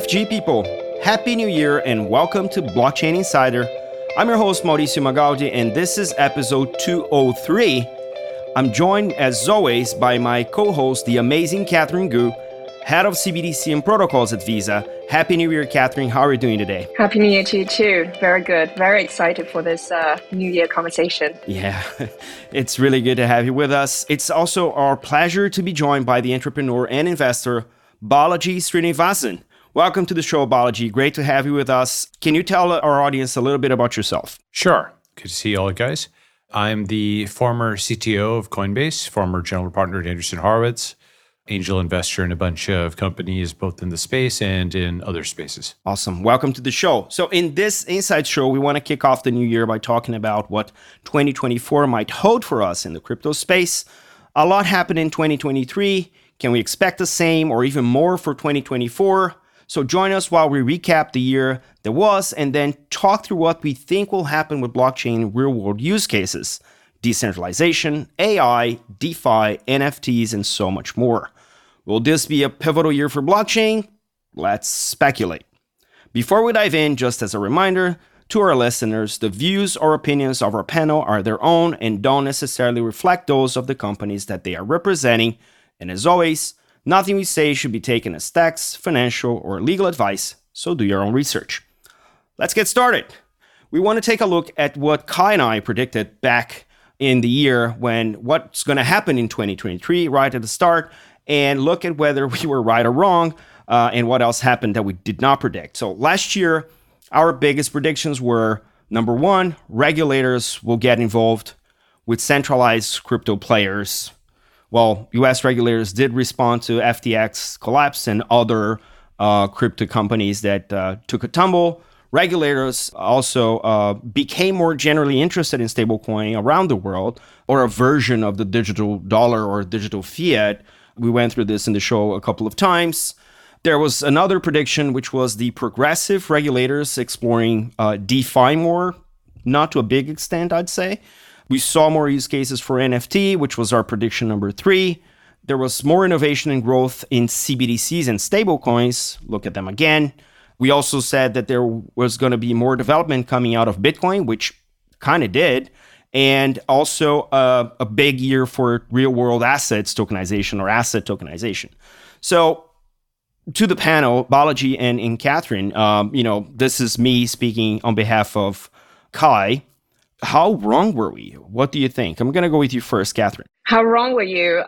BFG people, Happy New Year and welcome to Blockchain Insider. I'm your host Mauricio Magaldi and this is episode 203. I'm joined as always by my co-host, the amazing Catherine Gu, head of CBDC and protocols at Visa. Happy New Year, Catherine. How are you doing today? Happy New Year to you too. Very good. Very excited for this New Year conversation. Yeah, it's really good to have you with us. It's also our pleasure to be joined by the entrepreneur and investor, Balaji Srinivasan. Welcome to the show, Balaji. Great to have you with us. Can you tell our audience a little bit about yourself? Sure. Good to see you all, guys. I'm the former CTO of Coinbase, former general partner at Andreessen Horowitz, angel investor in a bunch of companies, both in the space and in other spaces. Awesome. Welcome to the show. So in this Inside Show, we want to kick off the new year by talking about what 2024 might hold for us in the crypto space. A lot happened in 2023. Can we expect the same or even more for 2024? So join us while we recap the year that was and then talk through what we think will happen with blockchain real-world use cases, decentralization, AI, DeFi, NFTs, and so much more. Will this be a pivotal year for blockchain? Let's speculate. Before we dive in, just as a reminder to our listeners, the views or opinions of our panel are their own and don't necessarily reflect those of the companies that they are representing. And as always, nothing we say should be taken as tax, financial, or legal advice, so do your own research. Let's get started. We want to take a look at what Kai and I predicted back in the year when what's going to happen in 2023 right at the start, and look at whether we were right or wrong, and what else happened that we did not predict. So last year, our biggest predictions were, number one, regulators will get involved with centralized crypto players. Well, US regulators did respond to FTX collapse and other crypto companies that took a tumble. Regulators also became more generally interested in stablecoin around the world, or a version of the digital dollar or digital fiat. We went through this in the show a couple of times. There was another prediction, which was the progressive regulators exploring DeFi more, not to a big extent, I'd say. We saw more use cases for NFT, which was our prediction number 3. There was more innovation and growth in CBDCs and stablecoins. Look at them again. We also said that there was going to be more development coming out of Bitcoin, which kind of did. And also a big year for real-world assets tokenization or asset tokenization. So to the panel, Balaji and Catherine, this is me speaking on behalf of Kai. How wrong were we? What do you think? I'm going to go with you first, Catherine. How wrong were you?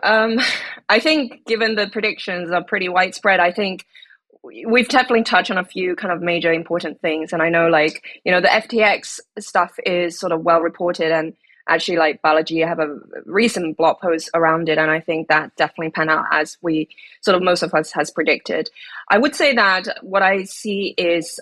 I think given the predictions are pretty widespread, I think we've definitely touched on a few kind of major important things. And I know the FTX stuff is sort of well reported, and actually like Balaji, I have a recent blog post around it. And I think that definitely panned out as we sort of most of us has predicted. I would say that what I see is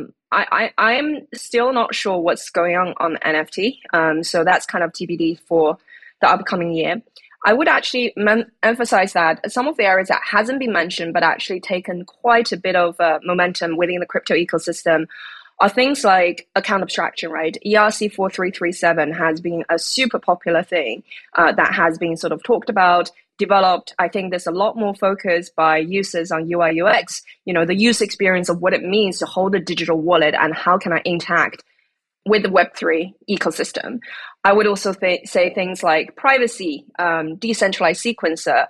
I'm still not sure what's going on NFT. So that's kind of TBD for the upcoming year. I would actually emphasize that some of the areas that hasn't been mentioned, but actually taken quite a bit of momentum within the crypto ecosystem are things like account abstraction, right? ERC-4337 has been a super popular thing that has been sort of talked about, developed. I think there's a lot more focus by users on UI UX, the user experience of what it means to hold a digital wallet and how can I interact with the Web3 ecosystem. I would also say things like privacy, decentralized sequencer,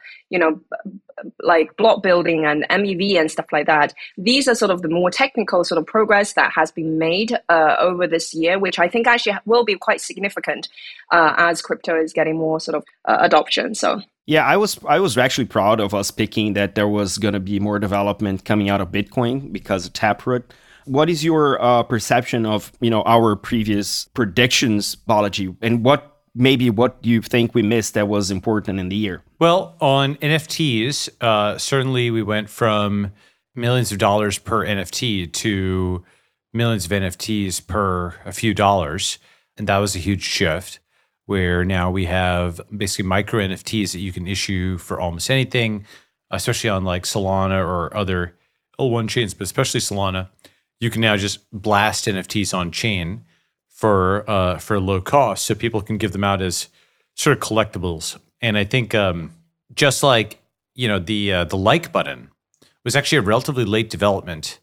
like block building and MEV and stuff like that. These are sort of the more technical sort of progress that has been made over this year, which I think actually will be quite significant as crypto is getting more sort of adoption. So. Yeah, I was actually proud of us picking that there was going to be more development coming out of Bitcoin because of Taproot. What is your perception of our previous predictions, Balaji, and what do you think we missed that was important in the year? Well, on NFTs, certainly we went from millions of dollars per NFT to millions of NFTs per a few dollars, and that was a huge shift. Where now we have basically micro NFTs that you can issue for almost anything, especially on like Solana or other L1 chains, but especially Solana. You can now just blast NFTs on chain for low cost, so people can give them out as sort of collectibles. And I think just like the like button was actually a relatively late development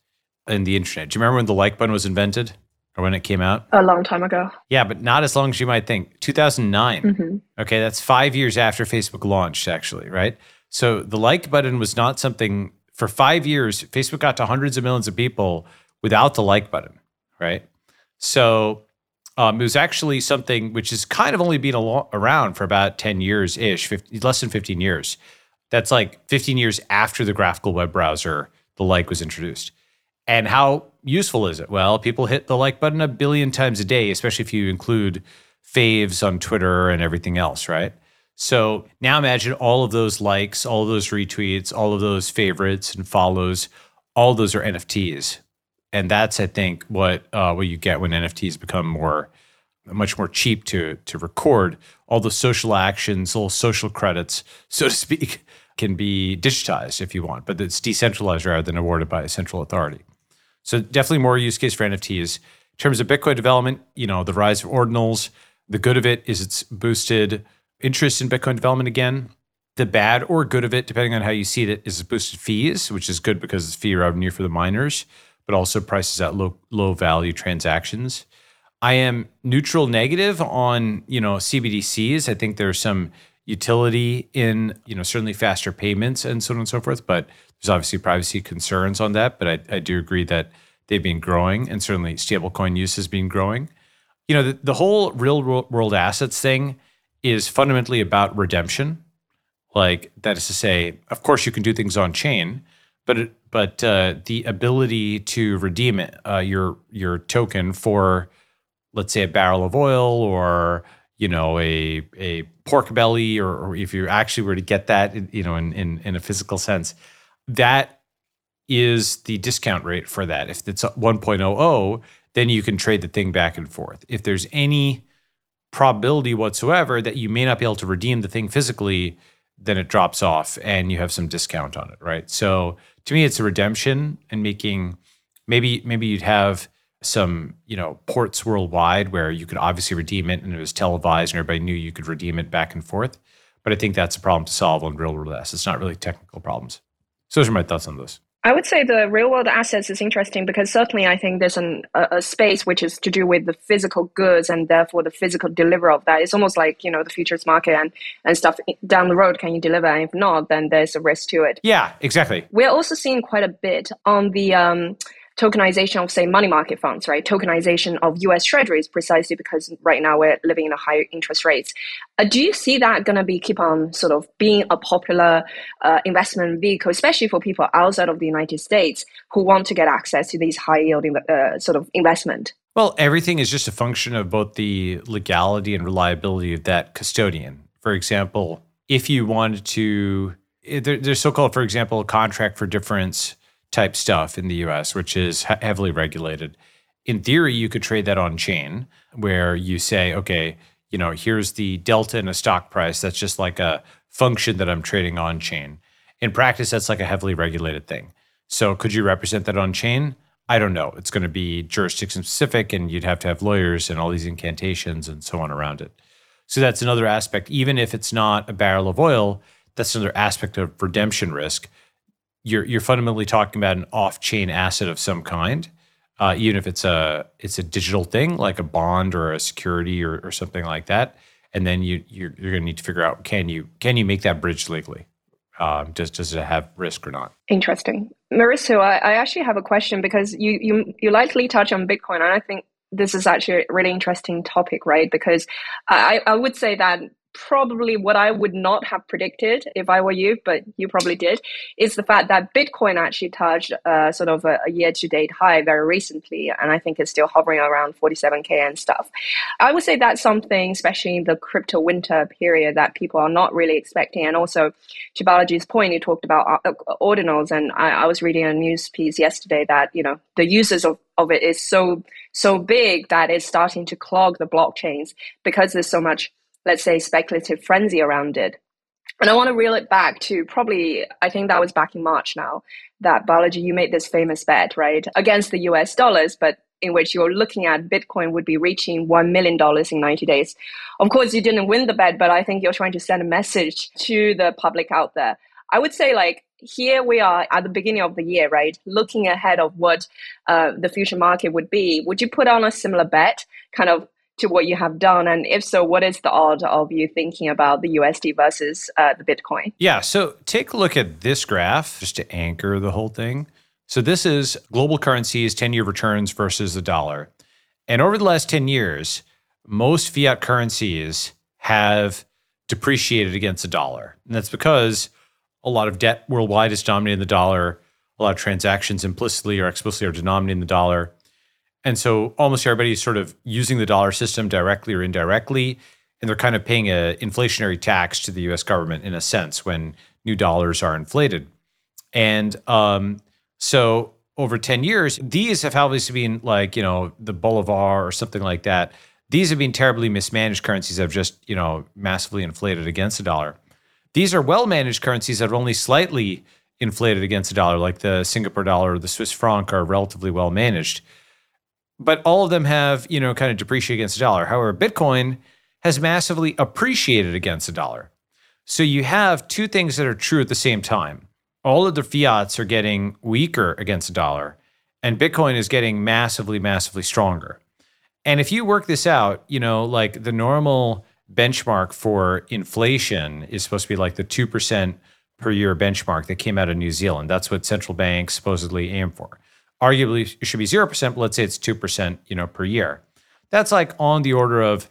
in the internet. Do you remember when the like button was invented or when it came out? A long time ago. Yeah, but not as long as you might think. 2009. Okay, that's 5 years after Facebook launched, actually, right? So the like button was not something, for 5 years, Facebook got to hundreds of millions of people without the like button, right? So it was actually something which has kind of only been around for about 10 years-ish, less than 15 years. That's like 15 years after the graphical web browser, the like was introduced. And how useful is it? Well, people hit the like button a billion times a day, especially if you include faves on Twitter and everything else, right? So now imagine all of those likes, all of those retweets, all of those favorites and follows, all of those are NFTs. And that's, I think, what you get when NFTs become much more cheap to record. All the social actions, all social credits, so to speak, can be digitized if you want, but it's decentralized rather than awarded by a central authority. So definitely more use case for NFTs. In terms of Bitcoin development, the rise of ordinals, the good of it is it's boosted interest in Bitcoin development again. The bad or good of it, depending on how you see it, is boosted fees, which is good because it's fee revenue for the miners, but also prices out low value transactions. I am neutral negative on, CBDCs. I think there's some utility in, certainly faster payments and so on and so forth, but there's obviously privacy concerns on that. But I do agree that they've been growing, and certainly stablecoin use has been growing. The whole real world assets thing is fundamentally about redemption. Like, that is to say, of course you can do things on chain, but the ability to redeem it, your token for, let's say, a barrel of oil or a pork belly, or if you actually were to get that, in a physical sense, that is the discount rate for that. If it's 1.00, then you can trade the thing back and forth. If there's any probability whatsoever that you may not be able to redeem the thing physically, then it drops off and you have some discount on it, right? So to me, it's a redemption, and making maybe you'd have some ports worldwide where you could obviously redeem it and it was televised and everybody knew you could redeem it back and forth. But I think that's a problem to solve on real world assets. It's not really technical problems. So those are my thoughts on this. I would say the real world assets is interesting because certainly I think there's a space which is to do with the physical goods and therefore the physical delivery of that. It's almost like, the futures market and stuff down the road. Can you deliver? And if not, then there's a risk to it. Yeah, exactly. We're also seeing quite a bit on the tokenization of, say, money market funds, right? Tokenization of US treasuries, precisely because right now we're living in a higher interest rates. Do you see that going to be keep on sort of being a popular investment vehicle, especially for people outside of the United States who want to get access to these high yielding sort of investment? Well, everything is just a function of both the legality and reliability of that custodian. For example, if you wanted to, there's so-called, for example, contract for difference type stuff in the US, which is heavily regulated. In theory, you could trade that on chain where you say, okay, here's the delta in a stock price. That's just like a function that I'm trading on chain. In practice, that's like a heavily regulated thing. So could you represent that on chain? I don't know. It's going to be jurisdiction specific, and you'd have to have lawyers and all these incantations and so on around it. So that's another aspect. Even if it's not a barrel of oil, that's another aspect of redemption risk. You're fundamentally talking about an off-chain asset of some kind, even if it's a digital thing like a bond or a security or something like that. And then you're going to need to figure out, can you make that bridge legally? Does it have risk or not? Interesting. Maurizio, I actually have a question because you lightly touch on Bitcoin, and I think this is actually a really interesting topic, right? Because I would say that probably what I would not have predicted if I were you, but you probably did, is the fact that Bitcoin actually touched sort of a year-to-date high very recently, and I think it's still hovering around 47K and stuff. I would say that's something, especially in the crypto winter period, that people are not really expecting. And also, to Balaji's point, he talked about ordinals, and I was reading a news piece yesterday that the uses of it is so big that it's starting to clog the blockchains because there's so much, let's say, speculative frenzy around it. And I want to reel it back to probably, I think that was back in March now, that Balaji, you made this famous bet, right, against the US dollars, but in which you're looking at Bitcoin would be reaching $1 million in 90 days. Of course, you didn't win the bet, but I think you're trying to send a message to the public out there. I would say, like, here we are at the beginning of the year, right? Looking ahead of what the future market would be. Would you put on a similar bet kind of to what you have done? And if so, what is the odds of you thinking about the USD versus the Bitcoin? Yeah, so take a look at this graph just to anchor the whole thing. So this is global currencies, 10-year returns versus the dollar. And over the last 10 years, most fiat currencies have depreciated against the dollar. And that's because a lot of debt worldwide is denominated in the dollar. A lot of transactions implicitly or explicitly are denominated in the dollar. And so almost everybody is sort of using the dollar system directly or indirectly. And they're kind of paying an inflationary tax to the US government in a sense when new dollars are inflated. And so over 10 years, these have obviously been like, the Bolivar or something like that. These have been terribly mismanaged currencies that have just, massively inflated against the dollar. These are well-managed currencies that have only slightly inflated against the dollar, like the Singapore dollar or the Swiss franc are relatively well-managed. But all of them have, kind of depreciated against the dollar. However, Bitcoin has massively appreciated against the dollar. So you have two things that are true at the same time. All of the fiats are getting weaker against the dollar, and Bitcoin is getting massively, massively stronger. And if you work this out, like the normal benchmark for inflation is supposed to be like the 2% per year benchmark that came out of New Zealand. That's what central banks supposedly aim for. Arguably, it should be 0%, but let's say it's 2%, per year. That's like on the order of,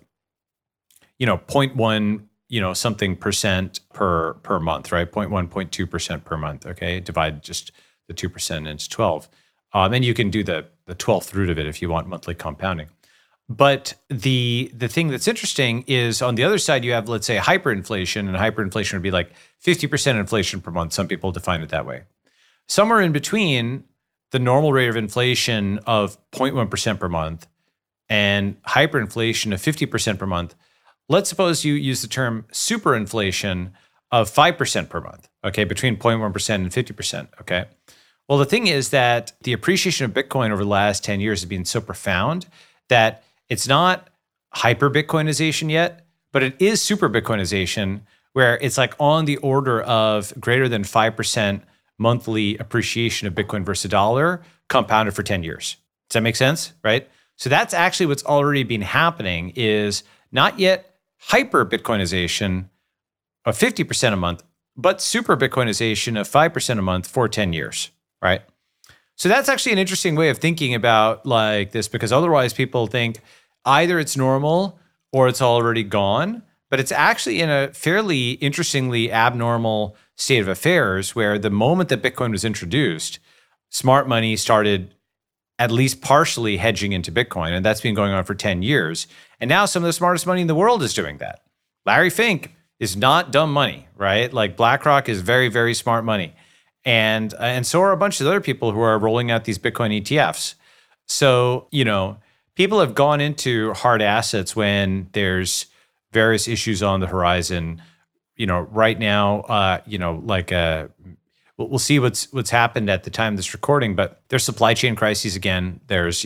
0.1, something percent per month, right? 0.1, 0.2% per month, okay? Divide just the 2% into 12. And you can do the 12th root of it if you want monthly compounding. But the thing that's interesting is on the other side, you have, let's say, hyperinflation, and hyperinflation would be like 50% inflation per month. Some people define it that way. Somewhere in between the normal rate of inflation of 0.1% per month and hyperinflation of 50% per month, let's suppose you use the term superinflation of 5% per month, okay, between 0.1% and 50%, okay? Well, the thing is that the appreciation of Bitcoin over the last 10 years has been so profound that it's not hyper Bitcoinization yet, but it is super Bitcoinization, where it's like on the order of greater than 5% monthly appreciation of Bitcoin versus dollar compounded for 10 years. Does that make sense? Right? So that's actually what's already been happening is not yet hyper Bitcoinization of 50% a month, but super Bitcoinization of 5% a month for 10 years, right? So that's actually an interesting way of thinking about like this, because otherwise people think either it's normal or it's already gone, but it's actually in a fairly interestingly abnormal state of affairs where the moment that Bitcoin was introduced, smart money started at least partially hedging into Bitcoin, and that's been going on for 10 years. And now some of the smartest money in the world is doing that. Larry Fink is not dumb money, right? Like BlackRock is very, very smart money. And so are a bunch of other people who are rolling out these Bitcoin ETFs. So, people have gone into hard assets when there's various issues on the horizon. Right now, we'll see what's happened at the time of this recording, but there's supply chain crises again. There's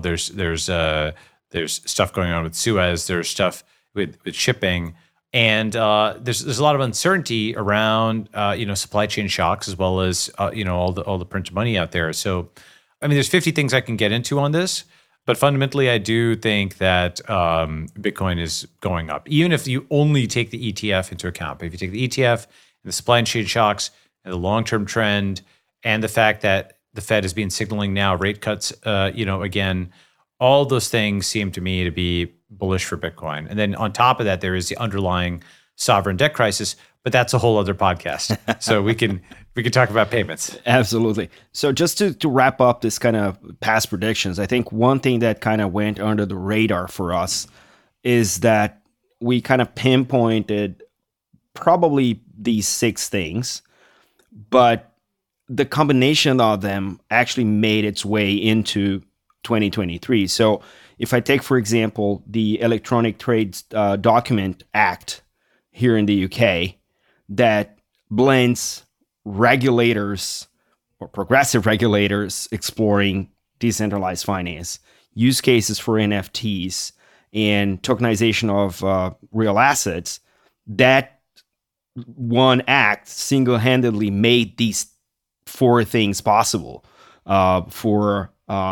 stuff going on with Suez. There's stuff with shipping. And there's a lot of uncertainty around supply chain shocks as well as all the printed money out there. So, there's 50 things I can get into on this, but fundamentally, I do think that Bitcoin is going up, even if you only take the ETF into account. But if you take the ETF and the supply chain shocks and the long-term trend, and the fact that the Fed has been signaling now rate cuts, again, all those things seem to me to be bullish for Bitcoin. And then on top of that, there is the underlying sovereign debt crisis, but that's a whole other podcast. So we can talk about payments. Absolutely. So just to wrap up this kind of past predictions, I think one thing that kind of went under the radar for us is that we kind of pinpointed probably these 6 things, but the combination of them actually made its way into 2023. So if I take, for example, the Electronic Trade Document Act here in the UK that blends regulators or progressive regulators exploring decentralized finance, use cases for NFTs, and tokenization of real assets, that one act single-handedly made these four things possible for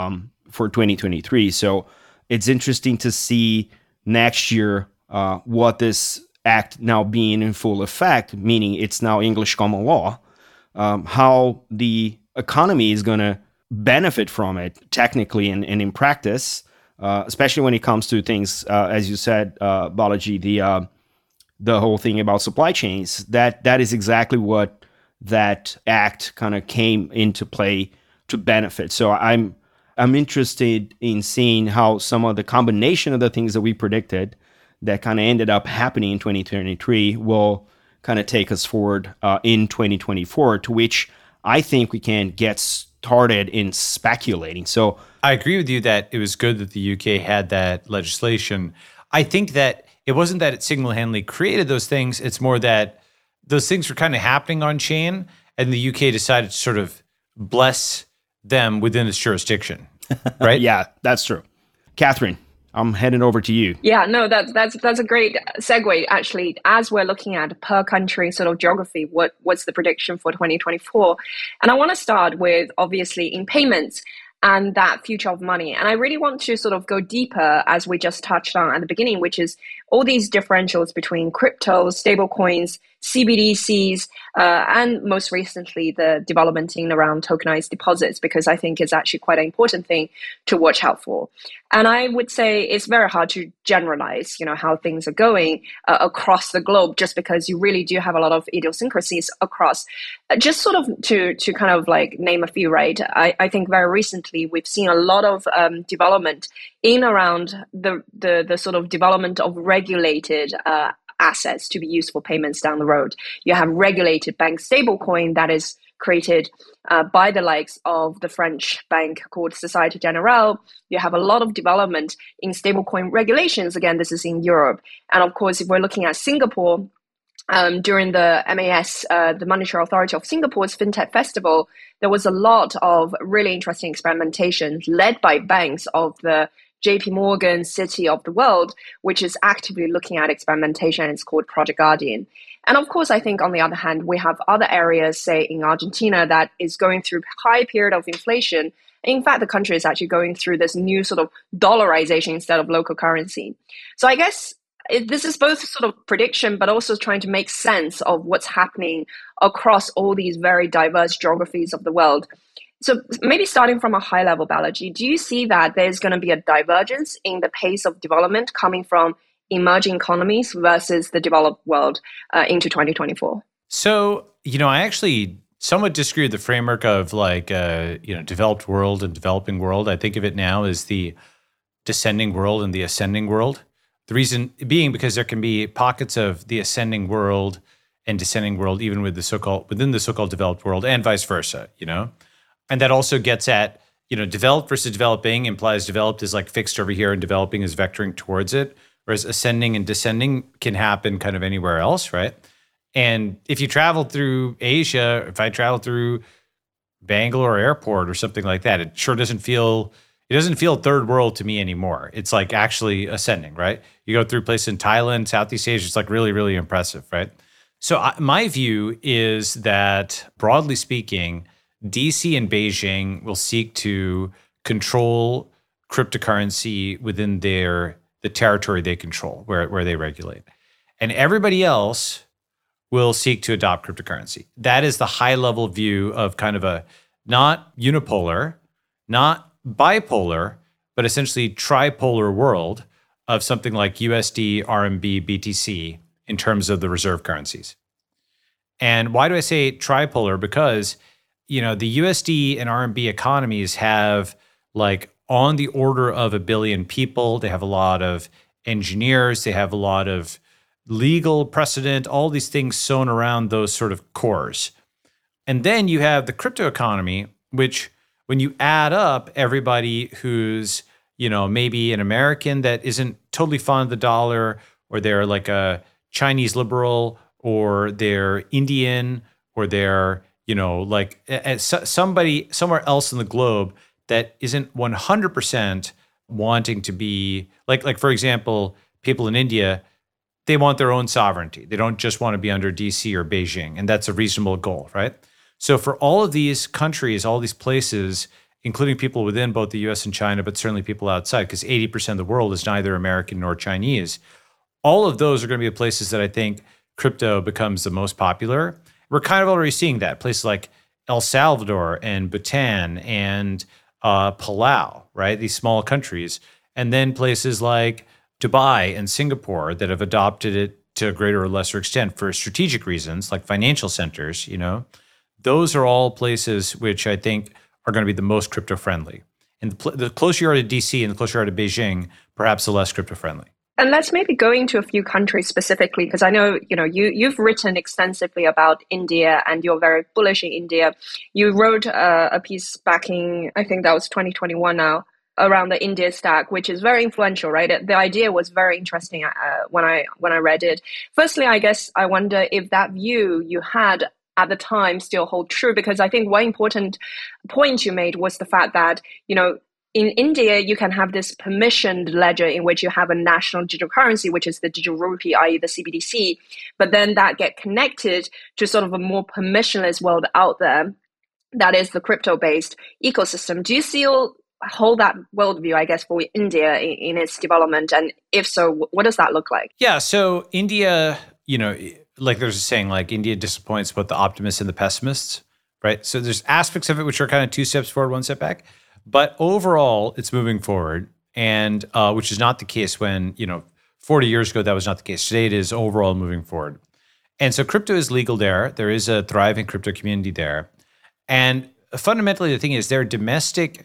2023. So it's interesting to see next year what this act now being in full effect, meaning it's now English common law, how the economy is going to benefit from it technically and in practice, especially when it comes to things, as you said, Balaji, the whole thing about supply chains. That is exactly what that act kind of came into play to benefit. So I'm interested in seeing how some of the combination of the things that we predicted that kind of ended up happening in 2023 will kind of take us forward in 2024, to which I think we can get started in speculating. So I agree with you that it was good that the UK had that legislation. I think that it wasn't that it single-handedly created those things. It's more that those things were kind of happening on chain, and the UK decided to sort of bless them within its jurisdiction, right? Yeah, that's true. Catherine, I'm heading over to you. Yeah, no, that's a great segue, actually. As we're looking at per country sort of geography, what's the prediction for 2024? And I want to start with, obviously, in payments and that future of money. And I really want to sort of go deeper, as we just touched on at the beginning, which is all these differentials between crypto, stable coins, CBDCs, and most recently the development in around tokenized deposits, because I think it's actually quite an important thing to watch out for. And I would say it's very hard to generalize, how things are going across the globe, just because you really do have a lot of idiosyncrasies across. Just sort of to kind of like name a few, right? I think very recently we've seen a lot of development in around the sort of development of regulated assets to be used for payments down the road. You have regulated bank stablecoin that is created by the likes of the French bank called Societe Generale. You have a lot of development in stablecoin regulations. Again, this is in Europe. And of course, if we're looking at Singapore, during the MAS, the Monetary Authority of Singapore's FinTech Festival, there was a lot of really interesting experimentation led by banks of the JP Morgan, Citi of the world, which is actively looking at experimentation. It's called Project Guardian. And of course, I think on the other hand, we have other areas, say in Argentina, that is going through high period of inflation. In fact, the country is actually going through this new sort of dollarization instead of local currency. So I guess this is both sort of prediction, but also trying to make sense of what's happening across all these very diverse geographies of the world. So maybe starting from a high level, Balaji, do you see that there's going to be a divergence in the pace of development coming from emerging economies versus the developed world into 2024? So, I actually somewhat disagree with the framework of like, developed world and developing world. I think of it now as the descending world and the ascending world. The reason being because there can be pockets of the ascending world and descending world, even with within the so-called developed world, and vice versa, And that also gets at, developed versus developing implies developed is like fixed over here and developing is vectoring towards it, whereas ascending and descending can happen kind of anywhere else, right? And if you travel through Asia, if I travel through Bangalore airport or something like that, it doesn't feel third world to me anymore. It's like actually ascending, right? You go through places in Thailand, Southeast Asia, it's like really, really impressive, right? So my view is that broadly speaking, DC and Beijing will seek to control cryptocurrency within the territory they control, where they regulate. And everybody else will seek to adopt cryptocurrency. That is the high-level view of kind of a not unipolar, not bipolar, but essentially tripolar world of something like USD, RMB, BTC in terms of the reserve currencies. And why do I say tripolar? Because the USD and RMB economies have like on the order of 1 billion people. They have a lot of engineers. They have a lot of legal precedent, all these things sewn around those sort of cores. And then you have the crypto economy, which when you add up everybody who's, maybe an American that isn't totally fond of the dollar, or they're like a Chinese liberal, or they're Indian, or they're, somebody somewhere else in the globe that isn't 100% wanting to be like, for example, people in India, they want their own sovereignty. They don't just want to be under DC or Beijing, and that's a reasonable goal, right? So for all of these countries, all these places, including people within both the US and China, but certainly people outside, because 80% of the world is neither American nor Chinese, all of those are going to be the places that I think crypto becomes the most popular. We're kind of already seeing that. Places like El Salvador and Bhutan and Palau, right? These small countries. And then places like Dubai and Singapore that have adopted it to a greater or lesser extent for strategic reasons, like financial centers, those are all places which I think are going to be the most crypto friendly. And the closer you are to DC and the closer you are to Beijing, perhaps the less crypto friendly. And let's maybe go into a few countries specifically, because I know, you've written extensively about India and you're very bullish in India. You wrote a piece back in, I think that was 2021 now, around the India stack, which is very influential, right? The idea was very interesting when I read it. Firstly, I guess I wonder if that view you had at the time still hold true, because I think one important point you made was the fact that, in India, you can have this permissioned ledger in which you have a national digital currency, which is the digital rupee, i.e. the CBDC, but then that get connected to sort of a more permissionless world out there that is the crypto-based ecosystem. Do you still hold that worldview, I guess, for India in its development? And if so, what does that look like? Yeah, so India, like there's a saying, like India disappoints both the optimists and the pessimists, right? So there's aspects of it which are kind of 2 steps forward, 1 step back. But overall, it's moving forward, and which is not the case when, 40 years ago, that was not the case. Today, it is overall moving forward. And so crypto is legal there. There is a thriving crypto community there. And fundamentally, the thing is their domestic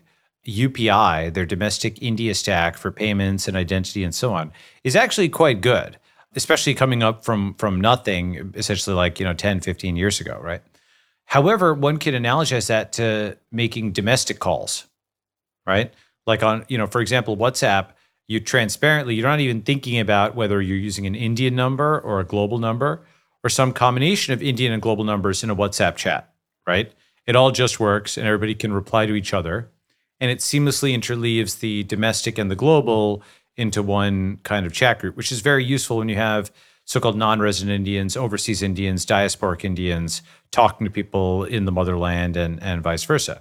UPI, their domestic India stack for payments and identity and so on, is actually quite good, especially coming up from nothing, essentially like, 10, 15 years ago, right? However, one can analogize that to making domestic calls, right? Like on, for example, WhatsApp, you're not even thinking about whether you're using an Indian number or a global number or some combination of Indian and global numbers in a WhatsApp chat, right? It all just works and everybody can reply to each other. And it seamlessly interleaves the domestic and the global into one kind of chat group, which is very useful when you have so-called non-resident Indians, overseas Indians, diasporic Indians talking to people in the motherland and vice versa.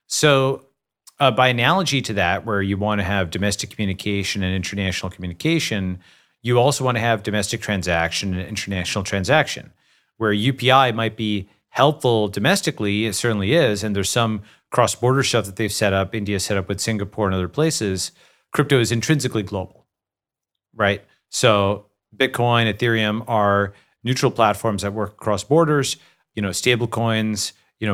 So by analogy to that, where you want to have domestic communication and international communication, you also want to have domestic transaction and international transaction, where UPI might be helpful domestically, it certainly is, and there's some cross-border stuff that they've set up, India set up with Singapore and other places. Crypto is intrinsically global, right? So Bitcoin, Ethereum are neutral platforms that work across borders. Stable coins,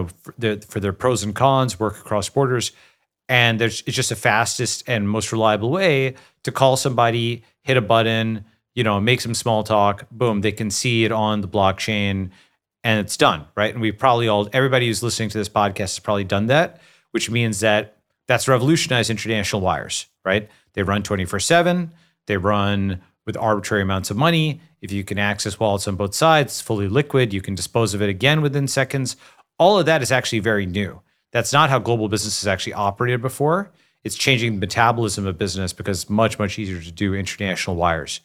for their pros and cons, work across borders. And it's just the fastest and most reliable way to call somebody, hit a button, make some small talk, boom, they can see it on the blockchain and it's done, right? And everybody who's listening to this podcast has probably done that, which means that's revolutionized international wires, right? They run 24/7, they run with arbitrary amounts of money. If you can access wallets on both sides, it's fully liquid. You can dispose of it again within seconds. All of that is actually very new. That's not how global businesses actually operated before. It's changing the metabolism of business because it's much, much easier to do international wires.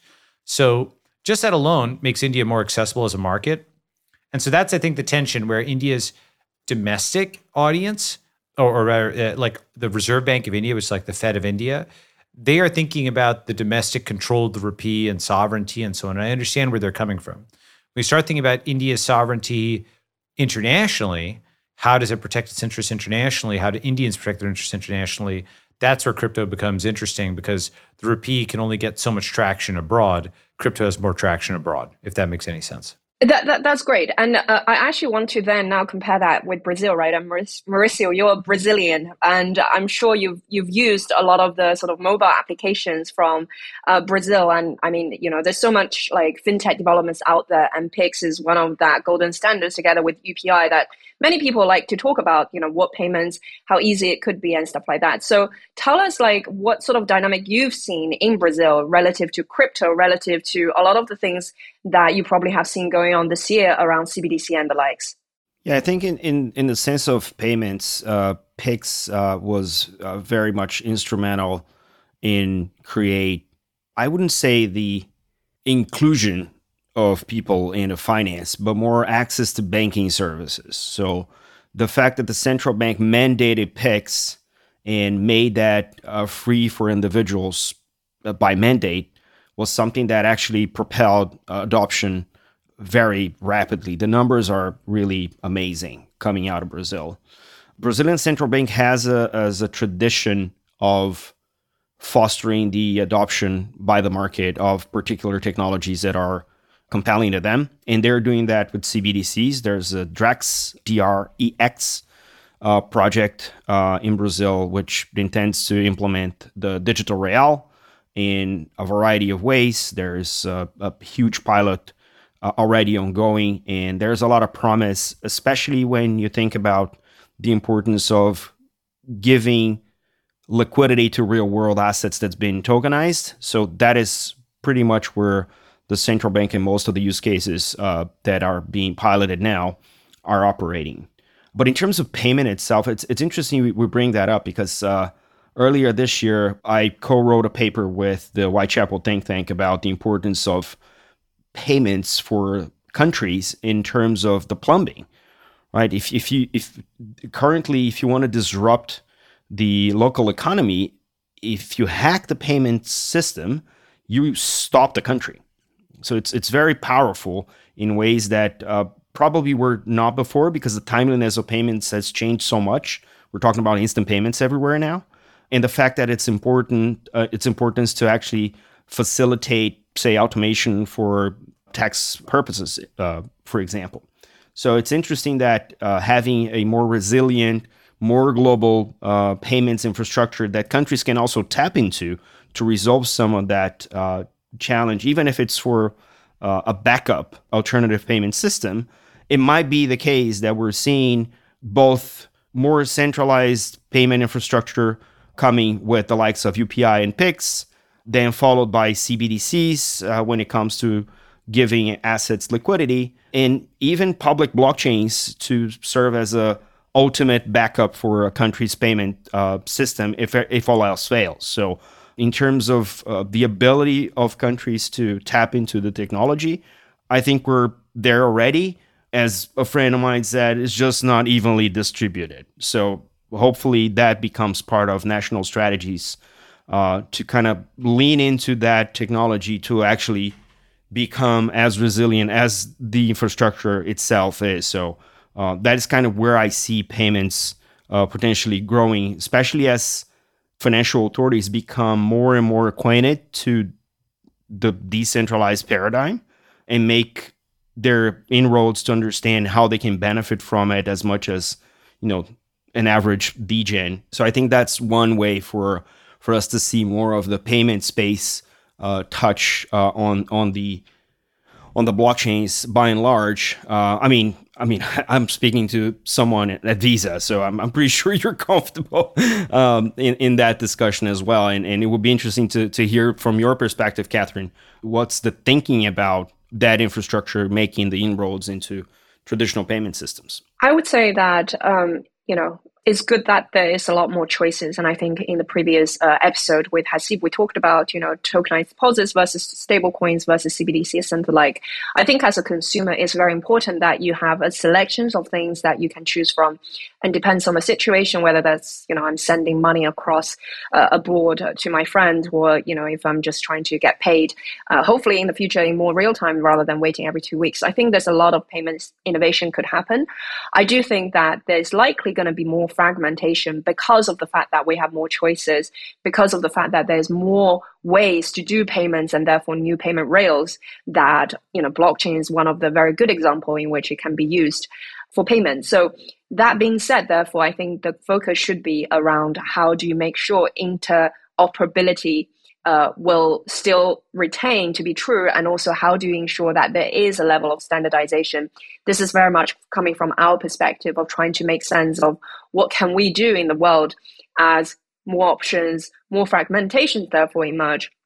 So just that alone makes India more accessible as a market. And so that's, I think, the tension where India's domestic audience, or rather like the Reserve Bank of India, which is like the Fed of India, they are thinking about the domestic control of the rupee and sovereignty and so on. And I understand where they're coming from. When we start thinking about India's sovereignty internationally, how does it protect its interests internationally? How do Indians protect their interests internationally? That's where crypto becomes interesting because the rupee can only get so much traction abroad. Crypto has more traction abroad, if that makes any sense. That's great. And I actually want to then now compare that with Brazil, right? And Mauricio, you're Brazilian, and I'm sure you've used a lot of the sort of mobile applications from Brazil. And I mean, there's so much like fintech developments out there, and Pix is one of that golden standards together with UPI that many people like to talk about, what payments, how easy it could be and stuff like that. So tell us like what sort of dynamic you've seen in Brazil relative to crypto, relative to a lot of the things that you probably have seen going on this year around CBDC and the likes. Yeah, I think in the sense of payments, Pix was very much instrumental in I wouldn't say the inclusion of people into finance, but more access to banking services. So the fact that the central bank mandated PIX and made that free for individuals by mandate was something that actually propelled adoption very rapidly. The numbers are really amazing coming out of Brazil. Brazilian central bank has a tradition of fostering the adoption by the market of particular technologies that are compelling to them. And they're doing that with CBDCs. There's a DREX, DREX project in Brazil, which intends to implement the digital real in a variety of ways. There's a huge pilot already ongoing, and there's a lot of promise, especially when you think about the importance of giving liquidity to real world assets that's been tokenized. So that is pretty much where the central bank and most of the use cases that are being piloted now are operating. But in terms of payment itself, it's interesting we bring that up because earlier this year, I co-wrote a paper with the Whitechapel think tank about the importance of payments for countries in terms of the plumbing, right? If you want to disrupt the local economy, if you hack the payment system, you stop the country. So it's very powerful in ways that probably were not before, because the timeliness of payments has changed so much. We're talking about instant payments everywhere now, and the fact that its importance to actually facilitate, say, automation for tax purposes, for example. So it's interesting that having a more resilient, more global payments infrastructure that countries can also tap into to resolve some of that challenge, even if it's for a backup alternative payment system, it might be the case that we're seeing both more centralized payment infrastructure coming with the likes of UPI and PIX, then followed by CBDCs when it comes to giving assets liquidity, and even public blockchains to serve as a ultimate backup for a country's payment system if all else fails. So in terms of the ability of countries to tap into the technology, I think we're there already. As a friend of mine said, it's just not evenly distributed. So hopefully that becomes part of national strategies to kind of lean into that technology to actually become as resilient as the infrastructure itself is. So that is kind of where I see payments potentially growing, especially as financial authorities become more and more acquainted to the decentralized paradigm and make their inroads to understand how they can benefit from it as much as, an average degen. So I think that's one way for us to see more of the payment space touch on the blockchains by and large. I mean, I'm speaking to someone at Visa, so I'm pretty sure you're comfortable in that discussion as well. And it would be interesting to hear from your perspective, Catherine, what's the thinking about that infrastructure making the inroads into traditional payment systems? I would say that, it's good that there is a lot more choices. And I think in the previous episode with Hasib, we talked about, tokenized deposits versus stable coins versus CBDCs and the like. I think as a consumer, it's very important that you have a selection of things that you can choose from. And depends on the situation, whether that's, I'm sending money across abroad to my friend, or, if I'm just trying to get paid, hopefully in the future in more real time rather than waiting every 2 weeks. I think there's a lot of payments innovation could happen. I do think that there's likely going to be more fragmentation because of the fact that we have more choices, because of the fact that there's more ways to do payments and therefore new payment rails that, blockchain is one of the very good example in which it can be used for payments. So that being said, therefore, I think the focus should be around how do you make sure interoperability will still retain to be true, and also how do you ensure that there is a level of standardization. This is very much coming from our perspective of trying to make sense of what can we do in the world as more options, more fragmentations therefore emerge.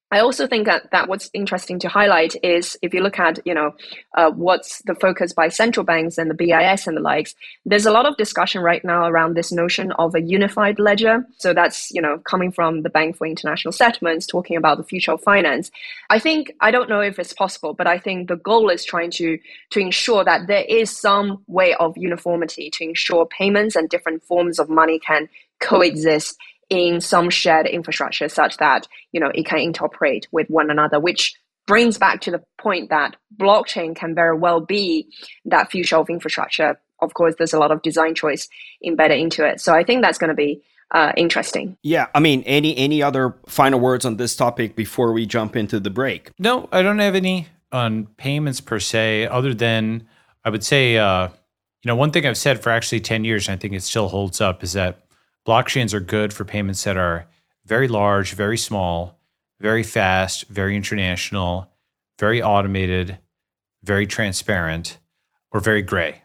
I also think that what's interesting to highlight is if you look at, what's the focus by central banks and the BIS and the likes, there's a lot of discussion right now around this notion of a unified ledger. So that's, coming from the Bank for International Settlements, talking about the future of finance. I don't know if it's possible, but I think the goal is trying to ensure that there is some way of uniformity to ensure payments and different forms of money can coexist in some shared infrastructure such that it can interoperate with one another, which brings back to the point that blockchain can very well be that future of infrastructure. Of course, there's a lot of design choice embedded into it. So I think that's going to be interesting. Yeah, I mean, any other final words on this topic before we jump into the break? No, I don't have any on payments per se, other than I would say, one thing I've said for actually 10 years, and I think it still holds up, is that blockchains are good for payments that are very large, very small, very fast, very international, very automated, very transparent, or very gray.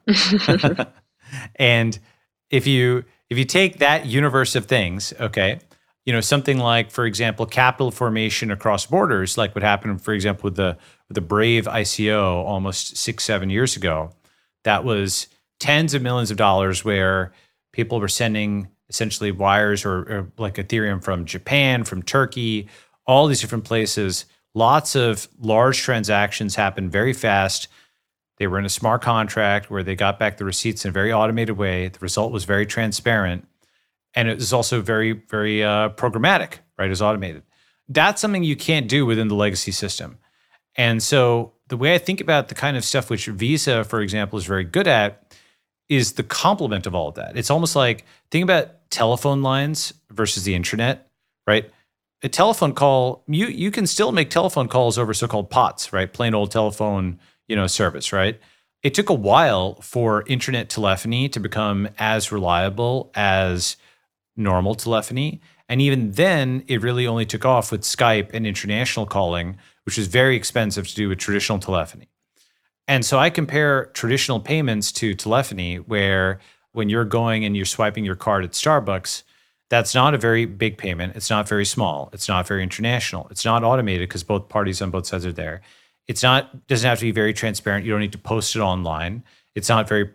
And if you take that universe of things, okay, something like, for example, capital formation across borders, like what happened, for example, with the Brave ICO almost 6-7 years ago, that was tens of millions of dollars where people were sending essentially wires or like Ethereum from Japan, from Turkey, all these different places. Lots of large transactions happened very fast. They were in a smart contract where they got back the receipts in a very automated way. The result was very transparent. And it was also very, very programmatic, right? It was automated. That's something you can't do within the legacy system. And so the way I think about the kind of stuff which Visa, for example, is very good at is the complement of all of that. It's almost like, think about telephone lines versus the internet, right? A telephone call, you can still make telephone calls over so-called POTS, right? Plain old telephone, service, right? It took a while for internet telephony to become as reliable as normal telephony. And even then, it really only took off with Skype and international calling, which is very expensive to do with traditional telephony. And so I compare traditional payments to telephony, where when you're going and you're swiping your card at Starbucks, that's not a very big payment. It's not very small. It's not very international. It's not automated because both parties on both sides are there. Doesn't have to be very transparent. You don't need to post it online. It's not very,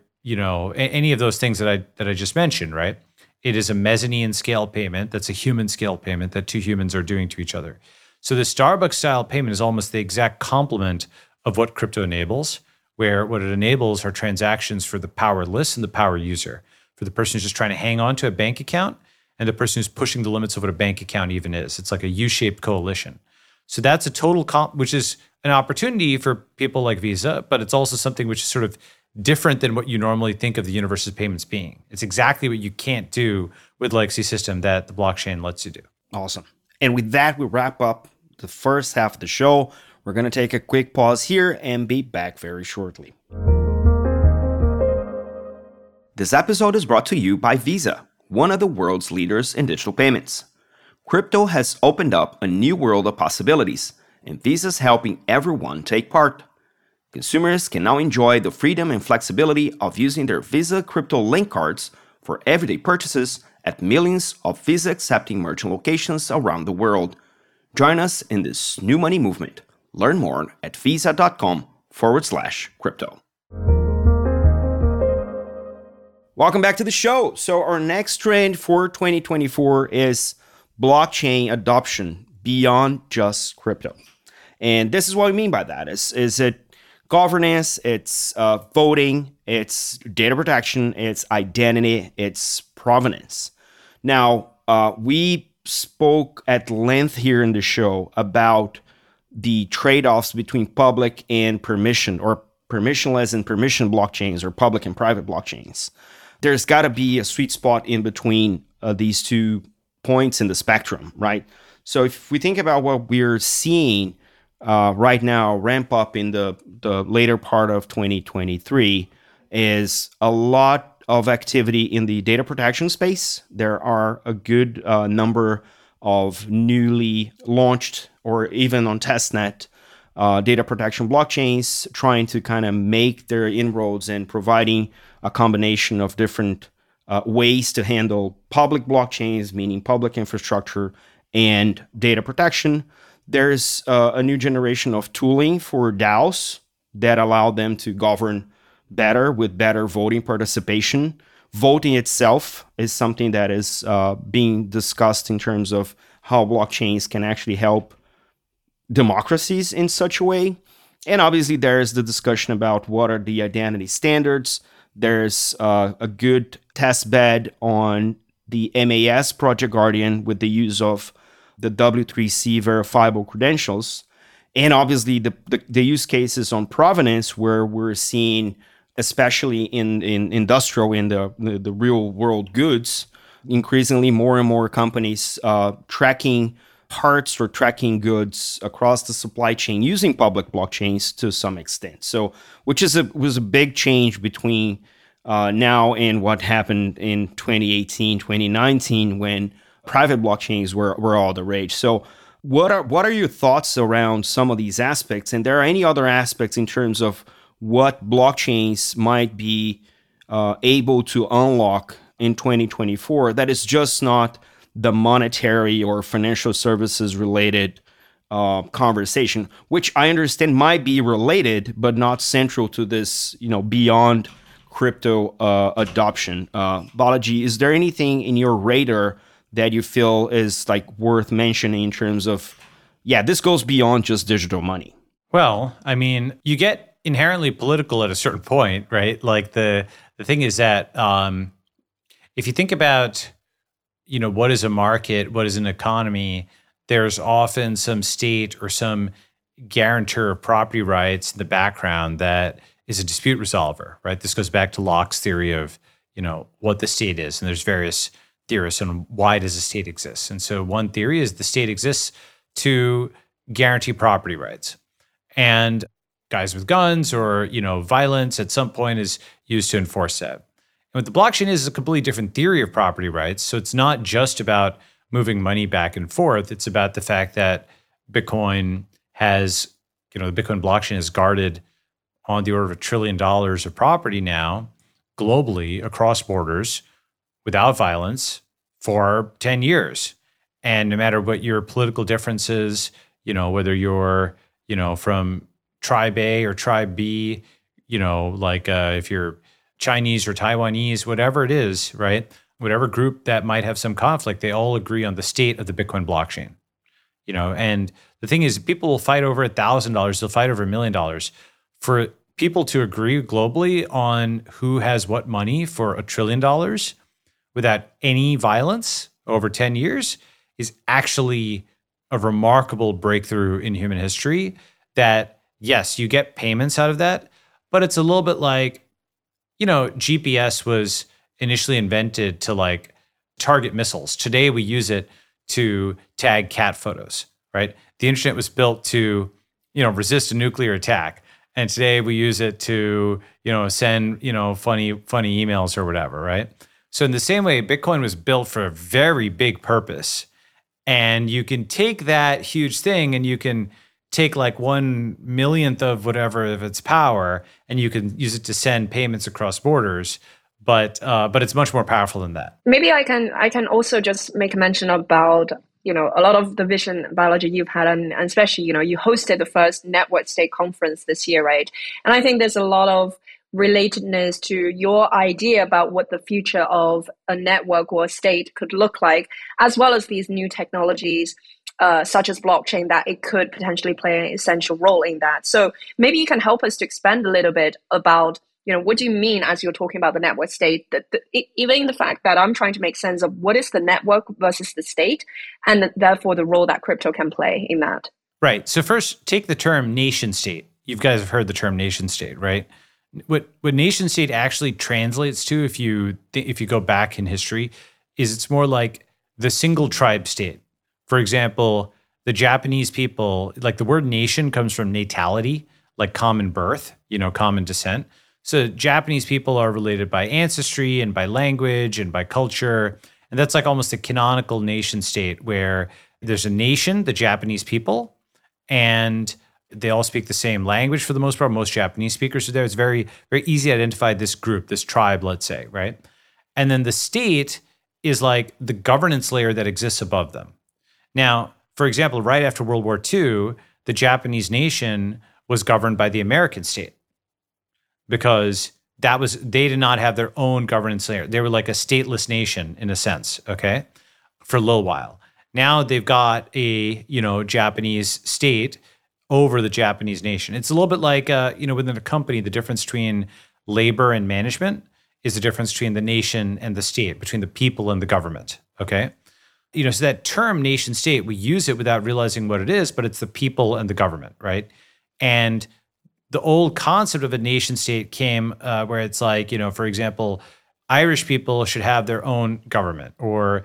any of those things that I just mentioned, right? It is a mezzanine scale payment. That's a human scale payment that two humans are doing to each other. So the Starbucks style payment is almost the exact complement of what crypto enables, where what it enables are transactions for the powerless and the power user, for the person who's just trying to hang on to a bank account and the person who's pushing the limits of what a bank account even is. It's like a U-shaped coalition. So that's a total which is an opportunity for people like Visa, but it's also something which is sort of different than what you normally think of the universe of payments being. It's exactly what you can't do with legacy system that the blockchain lets you do. Awesome. And with that, we wrap up the first half of the show. We're going to take a quick pause here and be back very shortly. This episode is brought to you by Visa, one of the world's leaders in digital payments. Crypto has opened up a new world of possibilities, and Visa's helping everyone take part. Consumers can now enjoy the freedom and flexibility of using their Visa Crypto Link cards for everyday purchases at millions of Visa accepting merchant locations around the world. Join us in this new money movement. Learn more at visa.com/crypto. Welcome back to the show. So our next trend for 2024 is blockchain adoption beyond just crypto. And this is what we mean by that. Is it governance, it's voting, it's data protection, it's identity, it's provenance. Now, we spoke at length here in the show about the trade-offs between public and permission, or permissionless and permission blockchains, or public and private blockchains. There's got to be a sweet spot in between these 2 points in the spectrum, right? So if we think about what we're seeing right now ramp up in the later part of 2023 is a lot of activity in the data protection space. There are a good number of newly launched or even on testnet data protection blockchains trying to kind of make their inroads and providing a combination of different ways to handle public blockchains, meaning public infrastructure and data protection. There's a new generation of tooling for DAOs that allow them to govern better with better voting participation. Voting itself is something that is being discussed in terms of how blockchains can actually help democracies in such a way. And obviously, there's the discussion about what are the identity standards. There's a good test bed on the MAS Project Guardian with the use of the W3C verifiable credentials. And obviously, the use cases on provenance, where we're seeing, especially in industrial, in the real world goods, increasingly more and more companies tracking parts or tracking goods across the supply chain using public blockchains to some extent. So, which was a big change between now and what happened in 2018, 2019, when private blockchains were all the rage. So, what are your thoughts around some of these aspects? And there are any other aspects in terms of what blockchains might be able to unlock in 2024 that is just not the monetary or financial services related conversation, which I understand might be related, but not central to this, beyond crypto adoption. Balaji, is there anything in your radar that you feel is like worth mentioning in terms of, this goes beyond just digital money? Well, I mean, you get inherently political at a certain point, right? Like the thing is that if you think about, what is a market, what is an economy, there's often some state or some guarantor of property rights in the background that is a dispute resolver, right? This goes back to Locke's theory of, what the state is. And there's various theorists on why does a state exist. And so one theory is the state exists to guarantee property rights. And guys with guns or, violence at some point is used to enforce that. And what the blockchain is a completely different theory of property rights. So it's not just about moving money back and forth. It's about the fact that Bitcoin has, the Bitcoin blockchain is guarded on the order of $1 trillion of property now globally across borders without violence for 10 years. And no matter what your political differences, whether you're, from tribe A or tribe B, if you're Chinese or Taiwanese, whatever it is, right? Whatever group that might have some conflict, they all agree on the state of the Bitcoin blockchain. And the thing is, people will fight over $1,000, they'll fight over $1 million. For people to agree globally on who has what money for $1 trillion without any violence over 10 years is actually a remarkable breakthrough in human history that, yes, you get payments out of that, but it's a little bit like, GPS was initially invented to target missiles. Today we use it to tag cat photos, right? The internet was built to, resist a nuclear attack. And today we use it to, send, funny emails or whatever, right? So in the same way, Bitcoin was built for a very big purpose. And you can take that huge thing and you can take 1/1,000,000th of whatever of its power, and you can use it to send payments across borders. But it's much more powerful than that. Maybe I can also just make a mention about a lot of the vision biology you've had, and especially you hosted the first network state conference this year, right? And I think there's a lot of relatedness to your idea about what the future of a network or a state could look like, as well as these new technologies such as blockchain, that it could potentially play an essential role in that. So maybe you can help us to expand a little bit about, what do you mean as you're talking about the network state? Even the fact that I'm trying to make sense of what is the network versus the state, and therefore the role that crypto can play in that. Right. So first, take the term nation state. You guys have heard the term nation state, right? What nation state actually translates to, if you go back in history, is it's more like the single tribe state. For example, the Japanese people, the word nation comes from natality, like common birth, common descent. So Japanese people are related by ancestry and by language and by culture. And that's almost a canonical nation state where there's a nation, the Japanese people, and they all speak the same language for the most part. Most Japanese speakers are there. It's very, very easy to identify this group, this tribe, let's say, right? And then the state is the governance layer that exists above them. Now, for example, right after World War II, the Japanese nation was governed by the American state because they did not have their own governance layer. They were like a stateless nation in a sense, okay, for a little while. Now they've got a, Japanese state over the Japanese nation. It's a little bit like, within a company, the difference between labor and management is the difference between the nation and the state, between the people and the government, okay? So that term nation state, we use it without realizing what it is, but it's the people and the government, right? And the old concept of a nation state came where it's like, for example, Irish people should have their own government, or,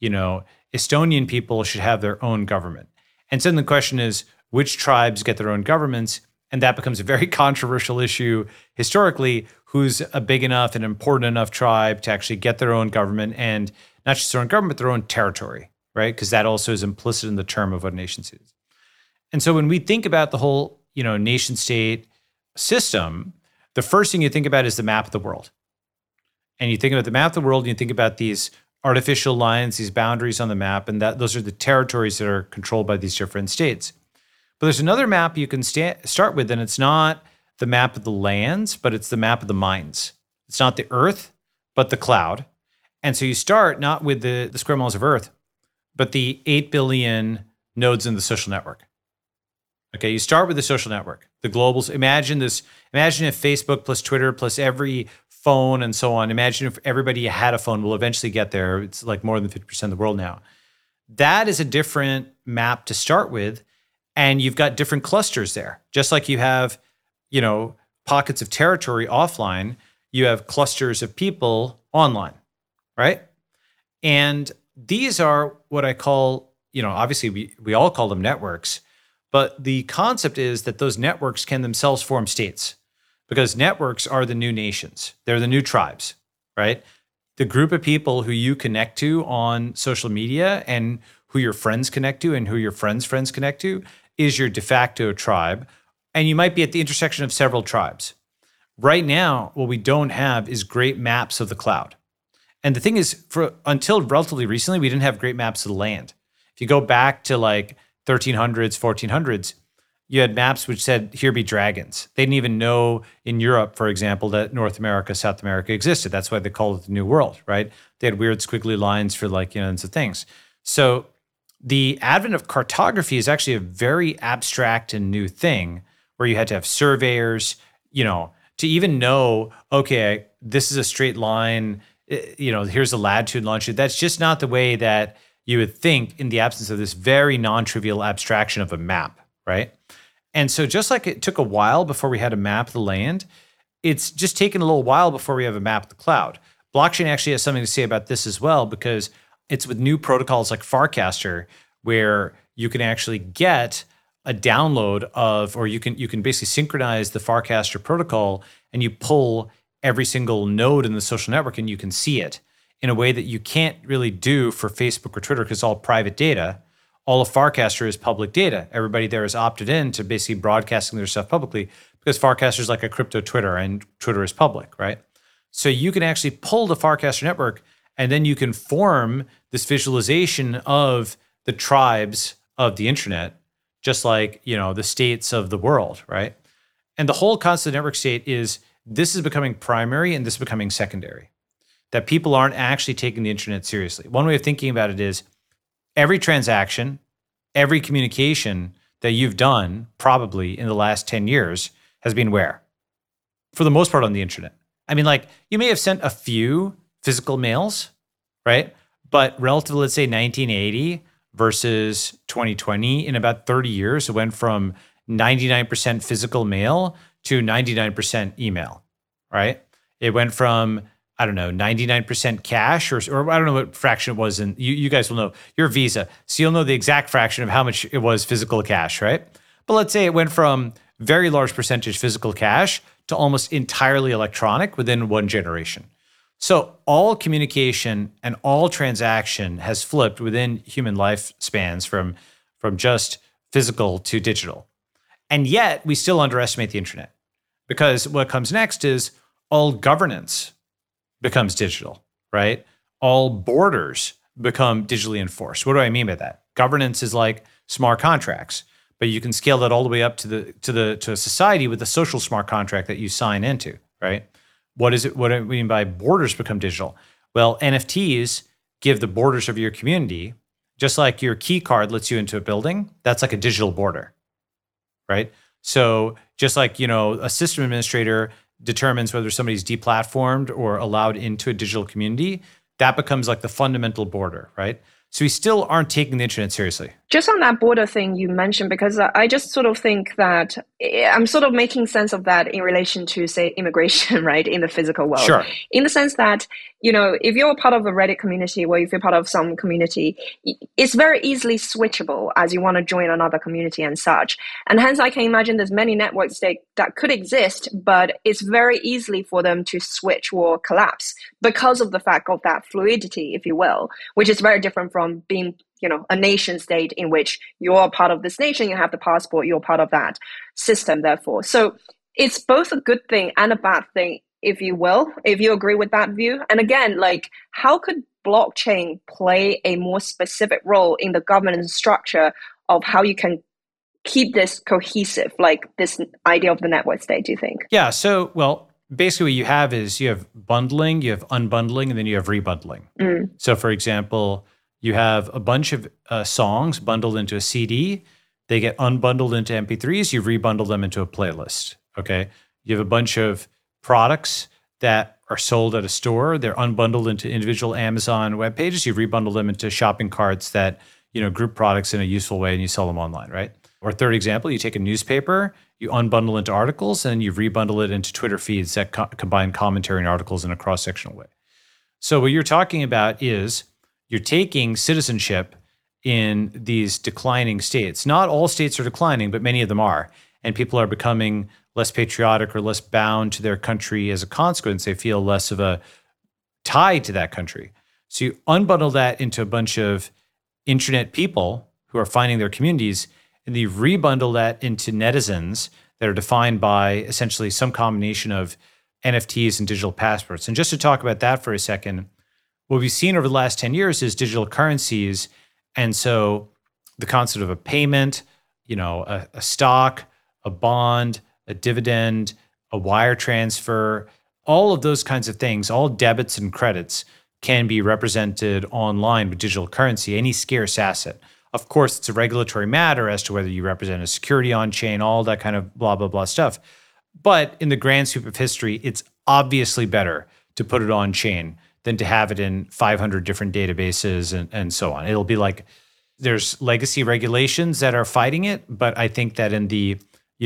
Estonian people should have their own government. And so then the question is, which tribes get their own governments? And that becomes a very controversial issue historically, who's a big enough and important enough tribe to actually get their own government, and not just their own government, but their own territory, right? Because that also is implicit in the term of what a nation state is. And so when we think about the whole, nation state system, the first thing you think about is the map of the world. And you think about the map of the world, and you think about these artificial lines, these boundaries on the map, and those are the territories that are controlled by these different states. But there's another map you can start with, and it's not the map of the lands, but it's the map of the minds. It's not the earth, but the cloud. And so you start not with the square miles of earth, but the 8 billion nodes in the social network. Okay, you start with the social network, the globals. Imagine if Facebook plus Twitter plus every phone and so on, imagine if everybody had a phone. We'll eventually get there. It's like more than 50% of the world now. That is a different map to start with. And you've got different clusters there. Just like you have, pockets of territory offline, you have clusters of people online, right? And these are what I call, obviously we all call them networks, but the concept is that those networks can themselves form states, because networks are the new nations. They're the new tribes, right? The group of people who you connect to on social media, and who your friends connect to, and who your friends' friends connect to, is your de facto tribe. And you might be at the intersection of several tribes. Right now, what we don't have is great maps of the cloud. And the thing is, until relatively recently, we didn't have great maps of the land. If you go back to like 1300s, 1400s, you had maps which said, here be dragons. They didn't even know in Europe, for example, that North America, South America existed. That's why they called it the New World, right? They had weird squiggly lines for and some things. So the advent of cartography is actually a very abstract and new thing, where you had to have surveyors, to even know, okay, this is a straight line, here's the latitude and longitude. That's just not the way that you would think in the absence of this very non-trivial abstraction of a map, right? And so just like it took a while before we had a map of the land, it's just taken a little while before we have a map of the cloud. Blockchain actually has something to say about this as well, because it's with new protocols like Farcaster, where you can actually get a download of, or you can basically synchronize the Farcaster protocol, and you pull every single node in the social network, and you can see it in a way that you can't really do for Facebook or Twitter, because it's all private data. All of Farcaster is public data. Everybody there is opted in to basically broadcasting their stuff publicly, because Farcaster is like a crypto Twitter, and Twitter is public, right? So you can actually pull the Farcaster network, and then you can form this visualization of the tribes of the internet, just like, the states of the world, right? And the whole concept of network state is, this is becoming primary and this is becoming secondary, that people aren't actually taking the internet seriously. One way of thinking about it is, every transaction, every communication that you've done probably in the last 10 years has been where? For the most part on the internet. I mean, like, you may have sent a few physical mails, right? But relative to, let's say, 1980 versus 2020, in about 30 years, it went from 99% physical mail to 99% email, right? It went from, 99% cash, or I don't know what fraction it was. And you guys will know, your Visa. So you'll know the exact fraction of how much it was physical cash, right? But let's say it went from very large percentage physical cash to almost entirely electronic within one generation. So all communication and all transaction has flipped within human lifespans from just physical to digital. And yet we still underestimate the internet, because what comes next is all governance becomes digital, right? All borders become digitally enforced. What do I mean by that? Governance is like smart contracts. But you can scale that all the way up to a society with a social smart contract that you sign into, right? What is it? What do I mean by borders become digital? Well, NFTs give the borders of your community, just like your key card lets you into a building. That's like a digital border, right? So just like, a system administrator determines whether somebody's deplatformed or allowed into a digital community, that becomes like the fundamental border, right? So we still aren't taking the internet seriously. Just on that border thing you mentioned, because I just sort of think that I'm sort of making sense of that in relation to, say, immigration, right, in the physical world. Sure. In the sense that, if you're part of a Reddit community or if you're part of some community, it's very easily switchable as you want to join another community and such. And hence, I can imagine there's many networks that could exist, but it's very easily for them to switch or collapse because of the fact of that fluidity, if you will, which is very different from being a nation state in which you're part of this nation, you have the passport, you're part of that system, therefore. So it's both a good thing and a bad thing, if you will, if you agree with that view. And again, how could blockchain play a more specific role in the governance structure of how you can keep this cohesive, like this idea of the network state, do you think? Yeah, so, well, basically what you have is you have bundling, you have unbundling, and then you have rebundling. So for example, you have a bunch of songs bundled into a CD. They get unbundled into MP3s. You rebundle them into a playlist, okay? You have a bunch of products that are sold at a store. They're unbundled into individual Amazon web pages. You rebundle them into shopping carts that, group products in a useful way, and you sell them online, right? Or third example, you take a newspaper, you unbundle into articles, and you rebundle it into Twitter feeds that combine commentary and articles in a cross-sectional way. So what you're talking about is you're taking citizenship in these declining states. Not all states are declining, but many of them are. And people are becoming less patriotic or less bound to their country as a consequence. They feel less of a tie to that country. So you unbundle that into a bunch of internet people who are finding their communities, and you rebundle that into netizens that are defined by essentially some combination of NFTs and digital passports. And just to talk about that for a second, what we've seen over the last 10 years is digital currencies. And so the concept of a payment, a stock, a bond, a dividend, a wire transfer, all of those kinds of things, all debits and credits can be represented online with digital currency, any scarce asset. Of course, it's a regulatory matter as to whether you represent a security on chain, all that kind of blah, blah, blah stuff. But in the grand sweep of history, it's obviously better to put it on chain than to have it in 500 different databases and so on. It'll be like there's legacy regulations that are fighting it, but I think that in the,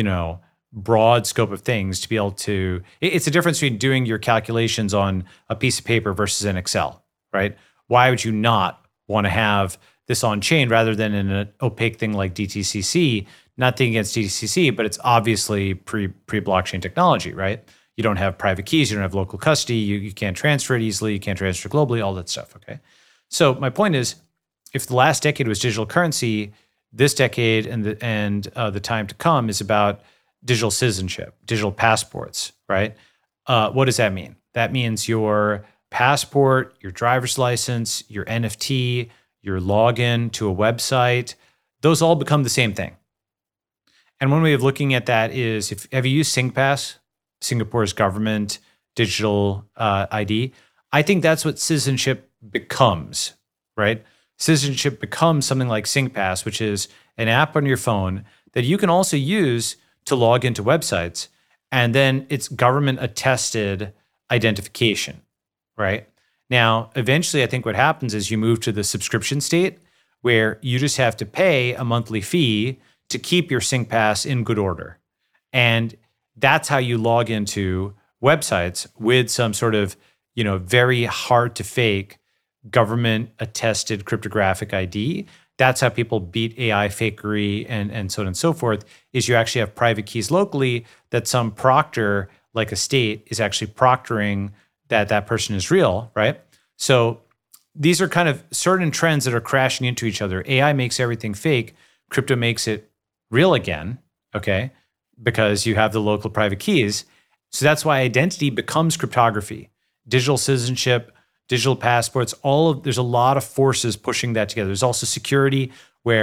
broad scope of things to be able to, it's a difference between doing your calculations on a piece of paper versus in Excel, right? Why would you not want to have this on chain rather than in an opaque thing like DTCC? Nothing against DTCC, but it's obviously pre-blockchain technology, right? You don't have private keys, you don't have local custody, you can't transfer it easily, you can't transfer globally, all that stuff, okay? So my point is, if the last decade was digital currency, this decade and the time to come is about digital citizenship, digital passports, right? What does that mean? That means your passport, your driver's license, your NFT, your login to a website, those all become the same thing. And one way of looking at that is, have you used SingPass, Singapore's government digital ID? I think that's what citizenship becomes, right? Citizenship becomes something like SingPass, which is an app on your phone that you can also use to log into websites, and then it's government-attested identification, right? Now, eventually, I think what happens is you move to the subscription state where you just have to pay a monthly fee to keep your SingPass in good order. And that's how you log into websites with some sort of, very hard to fake government-attested cryptographic ID. That's how people beat AI fakery and so on and so forth, is you actually have private keys locally that some proctor, like a state, is actually proctoring that person is real, right? So these are kind of certain trends that are crashing into each other. AI makes everything fake. Crypto makes it real again, okay? Because you have the local private keys. So that's why identity becomes cryptography. Digital citizenship, digital passports, there's a lot of forces pushing that together. There's also security where,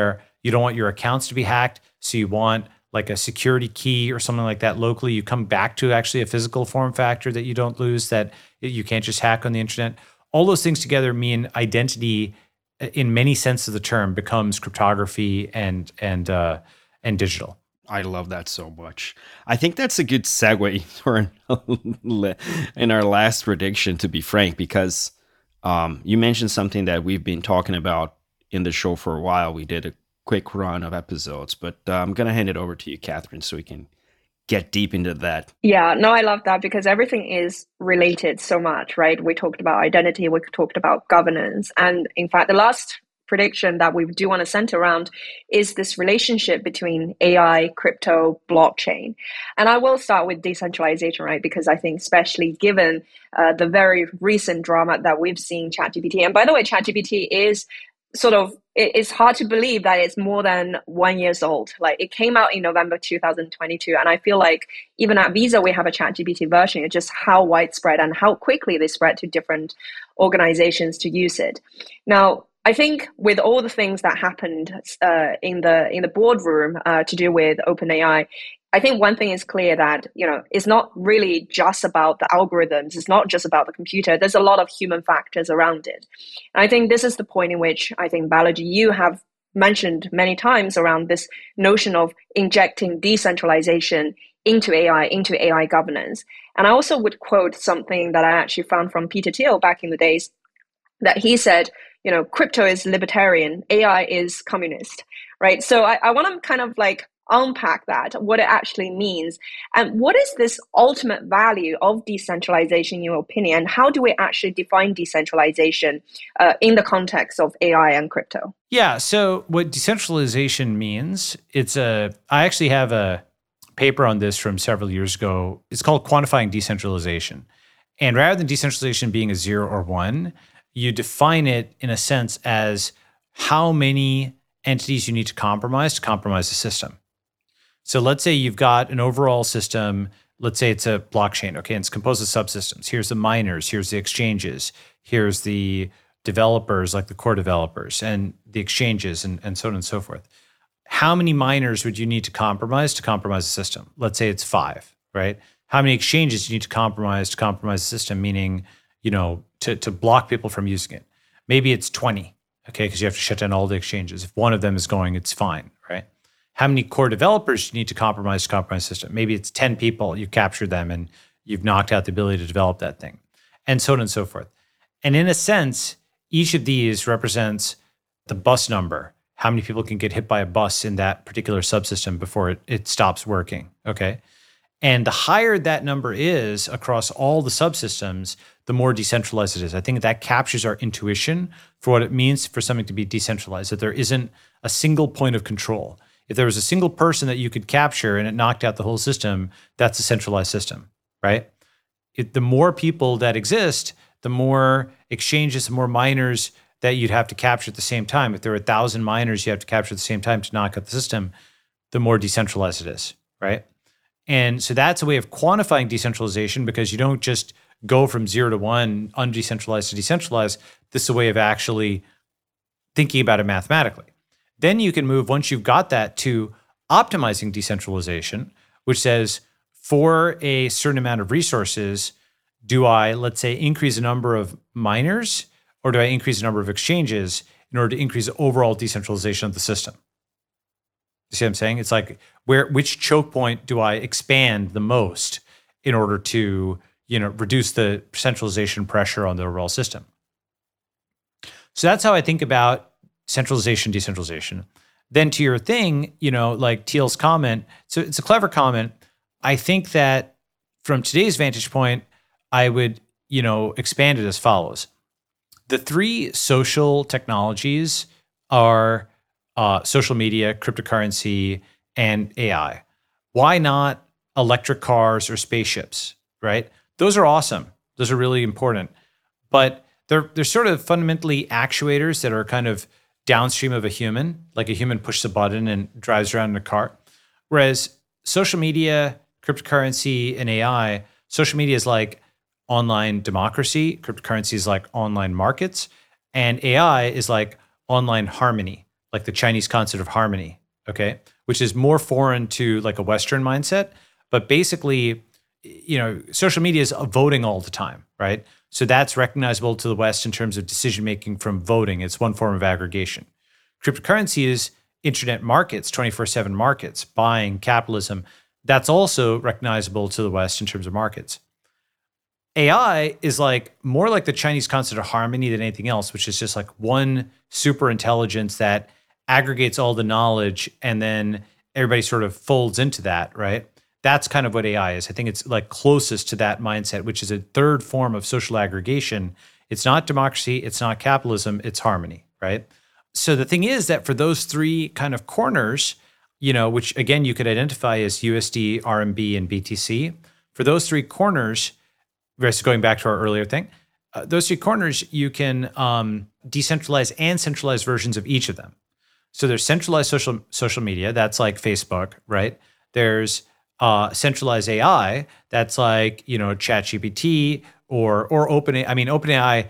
You don't want your accounts to be hacked. So you want like a security key or something like that locally. You come back to actually a physical form factor that you don't lose, that you can't just hack on the internet. All those things together mean identity, in many senses of the term, becomes cryptography and digital. I love that so much. I think that's a good segue in our last prediction, to be frank, because you mentioned something that we've been talking about in the show for a while. We did a quick run of episodes, but I'm going to hand it over to you, Catherine, so we can get deep into that. Yeah, no, I love that because everything is related so much, right? We talked about identity, we talked about governance. And in fact, the last prediction that we do want to center around is this relationship between AI, crypto, blockchain. And I will start with decentralization, right? Because I think especially given the very recent drama that we've seen ChatGPT, and by the way, ChatGPT is it's hard to believe that it's more than 1 year old. Like, it came out in November 2022. And I feel like even at Visa, we have a ChatGPT version. It's just how widespread and how quickly they spread to different organizations to use it. Now, I think with all the things that happened in the boardroom to do with OpenAI, I think one thing is clear that, it's not really just about the algorithms. It's not just about the computer. There's a lot of human factors around it. And I think this is the point in which I think, Balaji, you have mentioned many times around this notion of injecting decentralization into AI governance. And I also would quote something that I actually found from Peter Thiel back in the days, that he said, crypto is libertarian, AI is communist, right? So I want to kind of like unpack that, what it actually means, and what is this ultimate value of decentralization in your opinion, and how do we actually define decentralization in the context of AI and crypto? Yeah, so what decentralization means, I actually have a paper on this from several years ago. It's called Quantifying Decentralization. And rather than decentralization being a 0 or 1, you define it in a sense as how many entities you need to compromise the system. So let's say you've got an overall system. Let's say it's a blockchain, okay, and it's composed of subsystems. Here's the miners, here's the exchanges, here's the developers, like the core developers, and the exchanges, and so on and so forth. How many miners would you need to compromise the system? Let's say it's 5, right? How many exchanges do you need to compromise the system, meaning, to block people from using it? Maybe it's 20, okay, because you have to shut down all the exchanges. If one of them is going, it's fine, right? How many core developers do you need to compromise the system? Maybe it's 10 people, you've captured them and you've knocked out the ability to develop that thing, and so on and so forth. And in a sense, each of these represents the bus number, how many people can get hit by a bus in that particular subsystem before it stops working, okay? And the higher that number is across all the subsystems, the more decentralized it is. I think that captures our intuition for what it means for something to be decentralized, that there isn't a single point of control. If there was a single person that you could capture and it knocked out the whole system, that's a centralized system, right? The more people that exist, the more exchanges, the more miners that you'd have to capture at the same time. If there were 1,000 miners you have to capture at the same time to knock out the system, the more decentralized it is, right? And so that's a way of quantifying decentralization, because you don't just go from 0 to 1, undecentralized to decentralized. This is a way of actually thinking about it mathematically. Then you can move, once you've got that, to optimizing decentralization, which says, for a certain amount of resources, do I, let's say, increase the number of miners, or do I increase the number of exchanges in order to increase the overall decentralization of the system? You see what I'm saying? It's like, which choke point do I expand the most in order to, reduce the centralization pressure on the overall system? So that's how I think about centralization, decentralization. Then to your thing, like Thiel's comment, so it's a clever comment. I think that from today's vantage point, I would, expand it as follows. The 3 social technologies are social media, cryptocurrency, and AI. Why not electric cars or spaceships, right? Those are awesome. Those are really important. But they're sort of fundamentally actuators that are kind of downstream of a human, like a human pushes a button and drives around in a car. Whereas social media, cryptocurrency, and AI, social media is like online democracy, cryptocurrency is like online markets, and AI is like online harmony. like the Chinese concept of harmony, okay, which is more foreign to like a Western mindset. But basically, social media is voting all the time, right? So that's recognizable to the West in terms of decision making from voting. It's one form of aggregation. Cryptocurrency is internet markets, 24/7 markets, buying, capitalism. That's also recognizable to the West in terms of markets. AI is like more like the Chinese concept of harmony than anything else, which is just like one super intelligence that aggregates all the knowledge and then everybody sort of folds into that, right? That's kind of what AI is. I think it's like closest to that mindset, which is a third form of social aggregation. It's not democracy, it's not capitalism, it's harmony, right? So the thing is that for those three kind of corners, which again, you could identify as USD, RMB, and BTC, for those three corners, just going back to our earlier thing, those three corners, you can decentralize and centralize versions of each of them. So there's centralized social media, that's like Facebook, right? There's centralized AI, that's like, ChatGPT or OpenAI. I mean, OpenAI,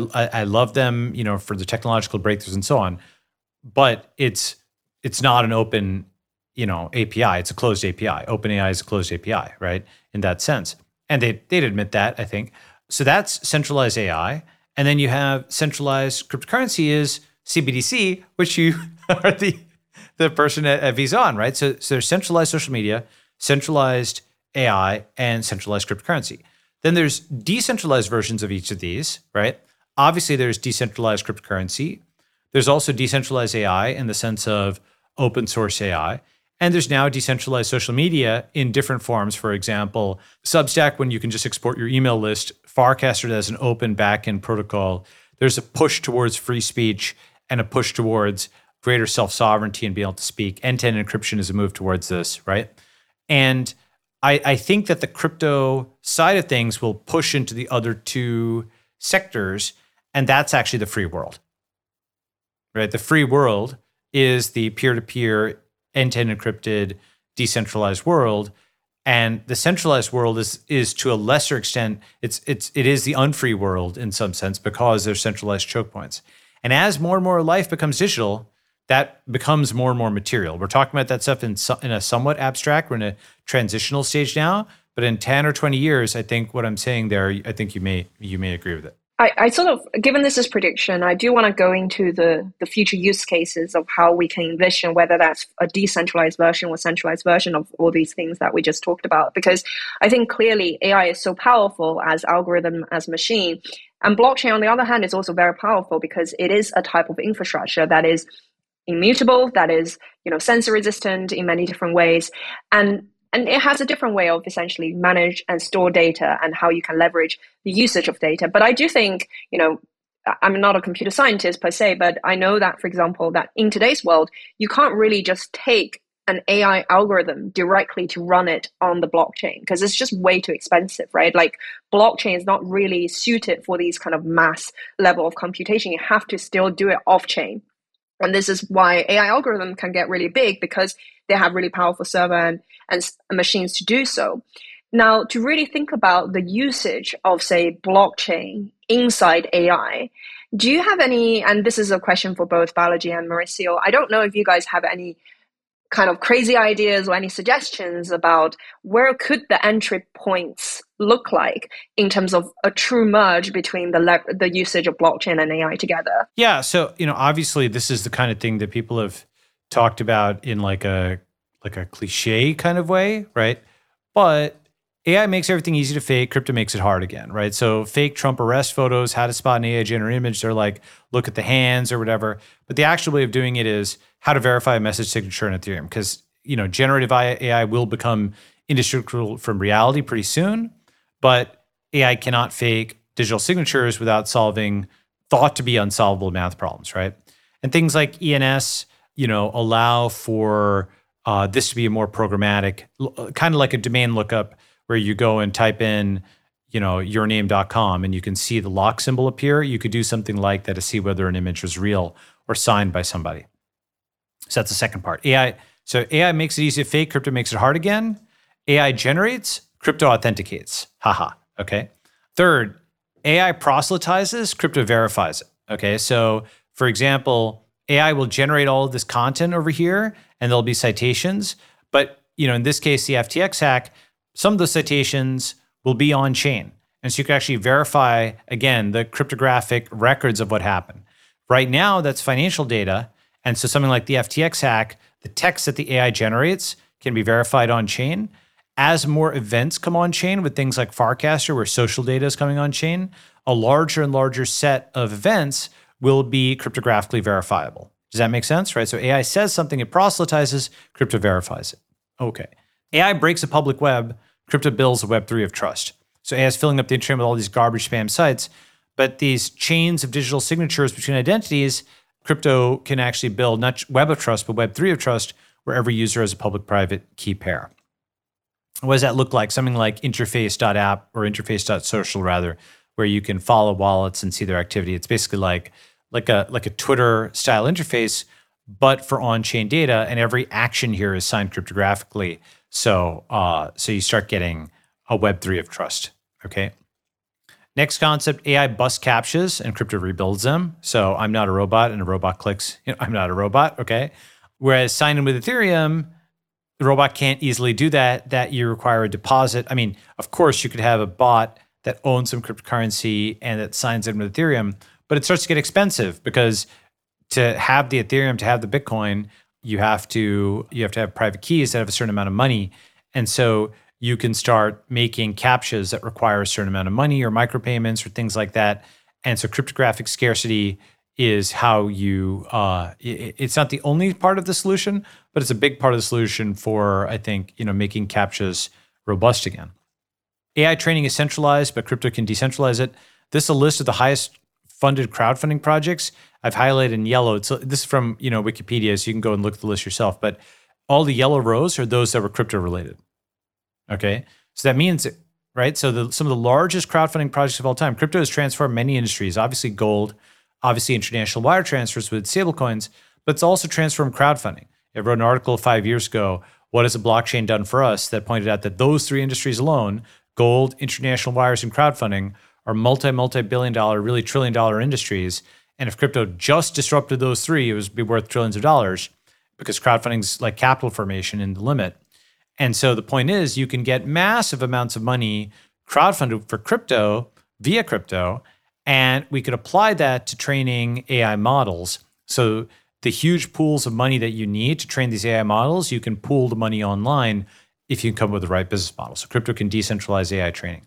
I love them, for the technological breakthroughs and so on, but it's not an open, API. It's a closed API. OpenAI is a closed API, right? In that sense. And they'd admit that, I think. So that's centralized AI. And then you have centralized cryptocurrency is CBDC, which you are the person at Visa on, right? So there's centralized social media, centralized AI, and centralized cryptocurrency. Then there's decentralized versions of each of these, right? Obviously, there's decentralized cryptocurrency. There's also decentralized AI in the sense of open source AI. And there's now decentralized social media in different forms. For example, Substack, when you can just export your email list, Farcaster as an open backend protocol. There's a push towards free speech and a push towards greater self-sovereignty and being able to speak. End-to-end encryption is a move towards this, right? And I think that the crypto side of things will push into the other two sectors, and that's actually the free world, right? The free world is the peer-to-peer, end-to-end encrypted, decentralized world, and the centralized world is to a lesser extent, it is the unfree world in some sense because there's centralized choke points. And as more and more life becomes digital, that becomes more and more material. We're talking about that stuff in a somewhat abstract. We're in a transitional stage now, but in 10 or 20 years, I think what I'm saying there, I think you may agree with it. I sort of, given this is prediction, I do want to go into the future use cases of how we can envision whether that's a decentralized version or centralized version of all these things that we just talked about. Because I think clearly AI is so powerful as algorithm, as machine. And blockchain, on the other hand, is also very powerful because it is a type of infrastructure that is immutable, that is, sensor resistant in many different ways. And it has a different way of essentially manage and store data and how you can leverage the usage of data. But I do think, I'm not a computer scientist per se, but I know that, for example, that in today's world, you can't really just take an AI algorithm directly to run it on the blockchain because it's just way too expensive, right? Like blockchain is not really suited for these kind of mass level of computation. You have to still do it off chain. And this is why AI algorithms can get really big because they have really powerful server and machines to do so. Now, to really think about the usage of, say, blockchain inside AI, do you have any, and this is a question for both Balaji and Mauricio, I don't know if you guys have any kind of crazy ideas or any suggestions about where could the entry points look like in terms of a true merge between the usage of blockchain and AI together? Yeah, so obviously this is the kind of thing that people have talked about in like a cliche kind of way, right? But AI makes everything easy to fake. Crypto makes it hard again, right? So fake Trump arrest photos, how to spot an AI generated image. They're like, look at the hands or whatever. But the actual way of doing it is how to verify a message signature in Ethereum. Because, generative AI will become indistinguishable from reality pretty soon. But AI cannot fake digital signatures without solving thought to be unsolvable math problems, right? And things like ENS, allow for this to be a more programmatic, kind of like a domain lookup where you go and type in, yourname.com and you can see the lock symbol appear. You could do something like that to see whether an image was real or signed by somebody. So that's the second part. So AI makes it easy to fake, crypto makes it hard again. AI generates, crypto authenticates. Haha, okay? Third, AI proselytizes, crypto verifies it, okay? So for example, AI will generate all of this content over here, and there'll be citations. But in this case, the FTX hack, some of those citations will be on chain. And so you can actually verify, again, the cryptographic records of what happened. Right now, that's financial data. And so something like the FTX hack, the text that the AI generates can be verified on chain. As more events come on chain with things like Farcaster, where social data is coming on chain, a larger and larger set of events will be cryptographically verifiable. Does that make sense, right? So AI says something, it proselytizes, crypto verifies it. Okay. AI breaks a public web, crypto builds a Web3 of trust. So AI is filling up the internet with all these garbage spam sites, but these chains of digital signatures between identities, crypto can actually build not web of trust, but Web3 of trust, where every user has a public-private key pair. What does that look like? Something like interface.app or interface.social rather, where you can follow wallets and see their activity. It's basically like a Twitter style interface, but for on-chain data, and every action here is signed cryptographically. So you start getting a Web3 of trust. Okay. Next concept, AI busts CAPTCHAs and crypto rebuilds them. So I'm not a robot, and a robot clicks, I'm not a robot. Okay. Whereas sign in with Ethereum, the robot can't easily do that. That you require a deposit. I mean, of course, you could have a bot that owns some cryptocurrency and that signs in with Ethereum, but it starts to get expensive because to have the Ethereum, to have the Bitcoin, you have to have private keys that have a certain amount of money. And so you can start making CAPTCHAs that require a certain amount of money or micropayments or things like that. And so cryptographic scarcity is how you, it's not the only part of the solution, but it's a big part of the solution for, I think, making CAPTCHAs robust again. AI training is centralized, but crypto can decentralize it. This is a list of the highest funded crowdfunding projects. I've highlighted in yellow. This is from Wikipedia, so you can go and look at the list yourself. But all the yellow rows are those that were crypto related. Okay, so that means, right? So some of the largest crowdfunding projects of all time, crypto has transformed many industries. Obviously, gold, obviously international wire transfers with stablecoins, but it's also transformed crowdfunding. I wrote an article 5 years ago. What has a blockchain done for us? That pointed out that those three industries alone, gold, international wires, and crowdfunding, are multi-billion dollar, really trillion dollar industries. And if crypto just disrupted those three, it would be worth trillions of dollars because crowdfunding's like capital formation in the limit. And so the point is you can get massive amounts of money crowdfunded for crypto via crypto, and we could apply that to training AI models. So the huge pools of money that you need to train these AI models, you can pool the money online if you can come up with the right business model. So crypto can decentralize AI training.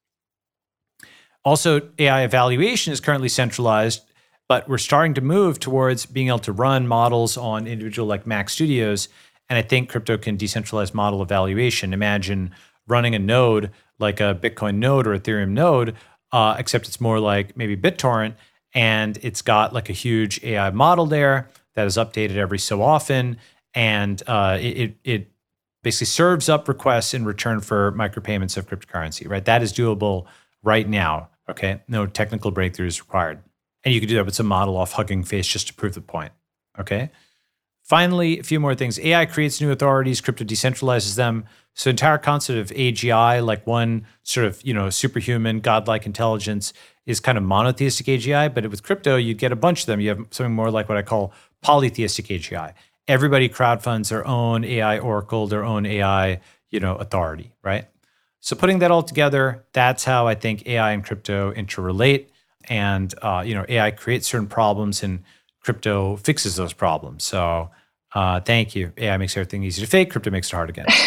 Also, AI evaluation is currently centralized, but we're starting to move towards being able to run models on individual like Mac Studios. And I think crypto can decentralize model evaluation. Imagine running a node like a Bitcoin node or Ethereum node, except it's more like maybe BitTorrent, and it's got like a huge AI model there that is updated every so often, and it basically serves up requests in return for micropayments of cryptocurrency, right? That is doable right now, okay? No technical breakthroughs required. And you can do that with some model off Hugging Face just to prove the point, okay? Finally, a few more things. AI creates new authorities, crypto decentralizes them. So entire concept of AGI, like one sort of, superhuman, godlike intelligence is kind of monotheistic AGI, but with crypto, you get a bunch of them. You have something more like what I call polytheistic AGI. Everybody crowdfunds their own AI oracle, their own AI, authority, right? So putting that all together, that's how I think AI and crypto interrelate. And, AI creates certain problems and crypto fixes those problems. So thank you. AI makes everything easy to fake. Crypto makes it hard again.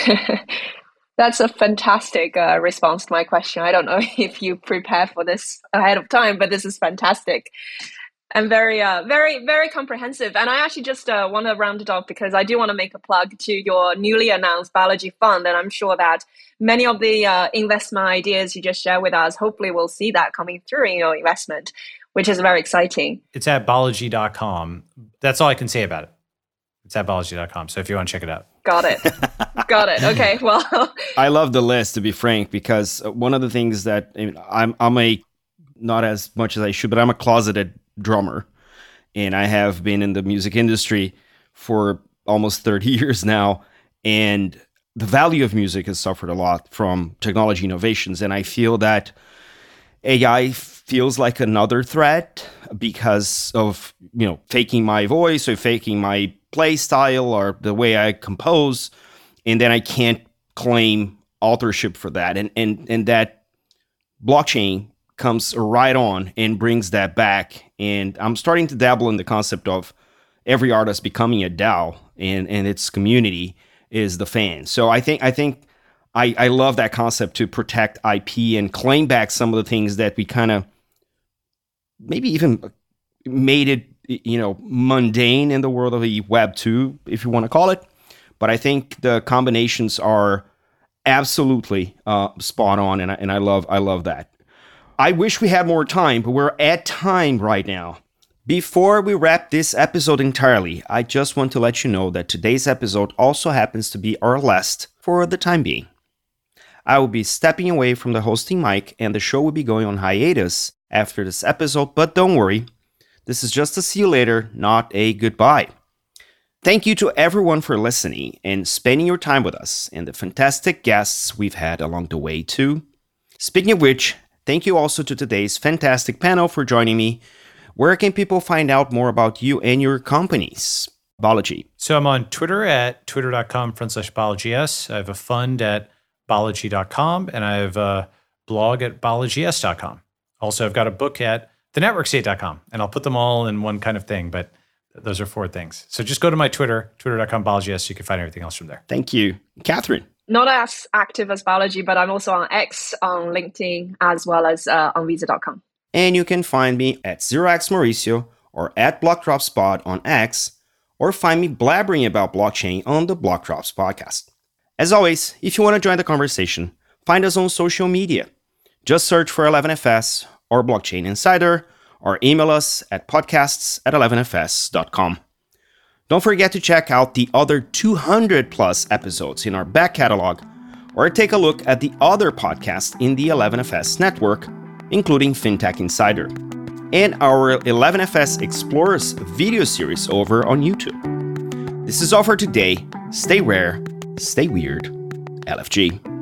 That's a fantastic response to my question. I don't know if you prepared for this ahead of time, but this is fantastic and very, very, very comprehensive. And I actually just want to round it off because I do want to make a plug to your newly announced biology fund. And I'm sure that many of the investment ideas you just shared with us, hopefully we'll see that coming through in your investment, which is very exciting. It's at Balaji.com. That's all I can say about it. It's at Balaji.com. So if you want to check it out. Got it. Got it. Okay. Well, I love the list, to be frank, because one of the things that I'm a, not as much as I should, but I'm a closeted drummer. And I have been in the music industry for almost 30 years now. And the value of music has suffered a lot from technology innovations. And I feel that AI feels like another threat because of, faking my voice or faking my play style or the way I compose, and then I can't claim authorship for that. And that blockchain comes right on and brings that back. And I'm starting to dabble in the concept of every artist becoming a DAO, and its community is the fan. So I think I love that concept to protect IP and claim back some of the things that we kind of maybe even made it, mundane in the world of the Web 2, if you want to call it. But I think the combinations are absolutely spot on, and I love that. I wish we had more time, but we're at time right now. Before we wrap this episode entirely, I just want to let you know that today's episode also happens to be our last for the time being. I will be stepping away from the hosting mic, and the show will be going on hiatus after this episode, but don't worry, this is just a see you later, not a goodbye. Thank you to everyone for listening and spending your time with us, and the fantastic guests we've had along the way too. Speaking of which, thank you also to today's fantastic panel for joining me. Where can people find out more about you and your companies? Balaji. So I'm on Twitter at twitter.com/BalajiS. I have a fund at Balaji.com, and I have a blog at BalajiS.com. Also, I've got a book at thenetworkstate.com, and I'll put them all in one kind of thing, but those are 4 things. So just go to my Twitter, twitter.com/BalajiS, so you can find everything else from there. Thank you. Catherine. Not as active as Balaji, but I'm also on X, on LinkedIn, as well as on Visa.com. And you can find me at 0xMauricio or at BlockDropsPod on X, or find me blabbering about blockchain on the Block Drops podcast. As always, if you want to join the conversation, find us on social media. Just search for 11FS or Blockchain Insider, or email us at podcasts@11fs.com. Don't forget to check out the other 200 plus episodes in our back catalog, or take a look at the other podcasts in the 11FS network, including FinTech Insider, and our 11FS Explorers video series over on YouTube. This is all for today. Stay rare, stay weird, LFG.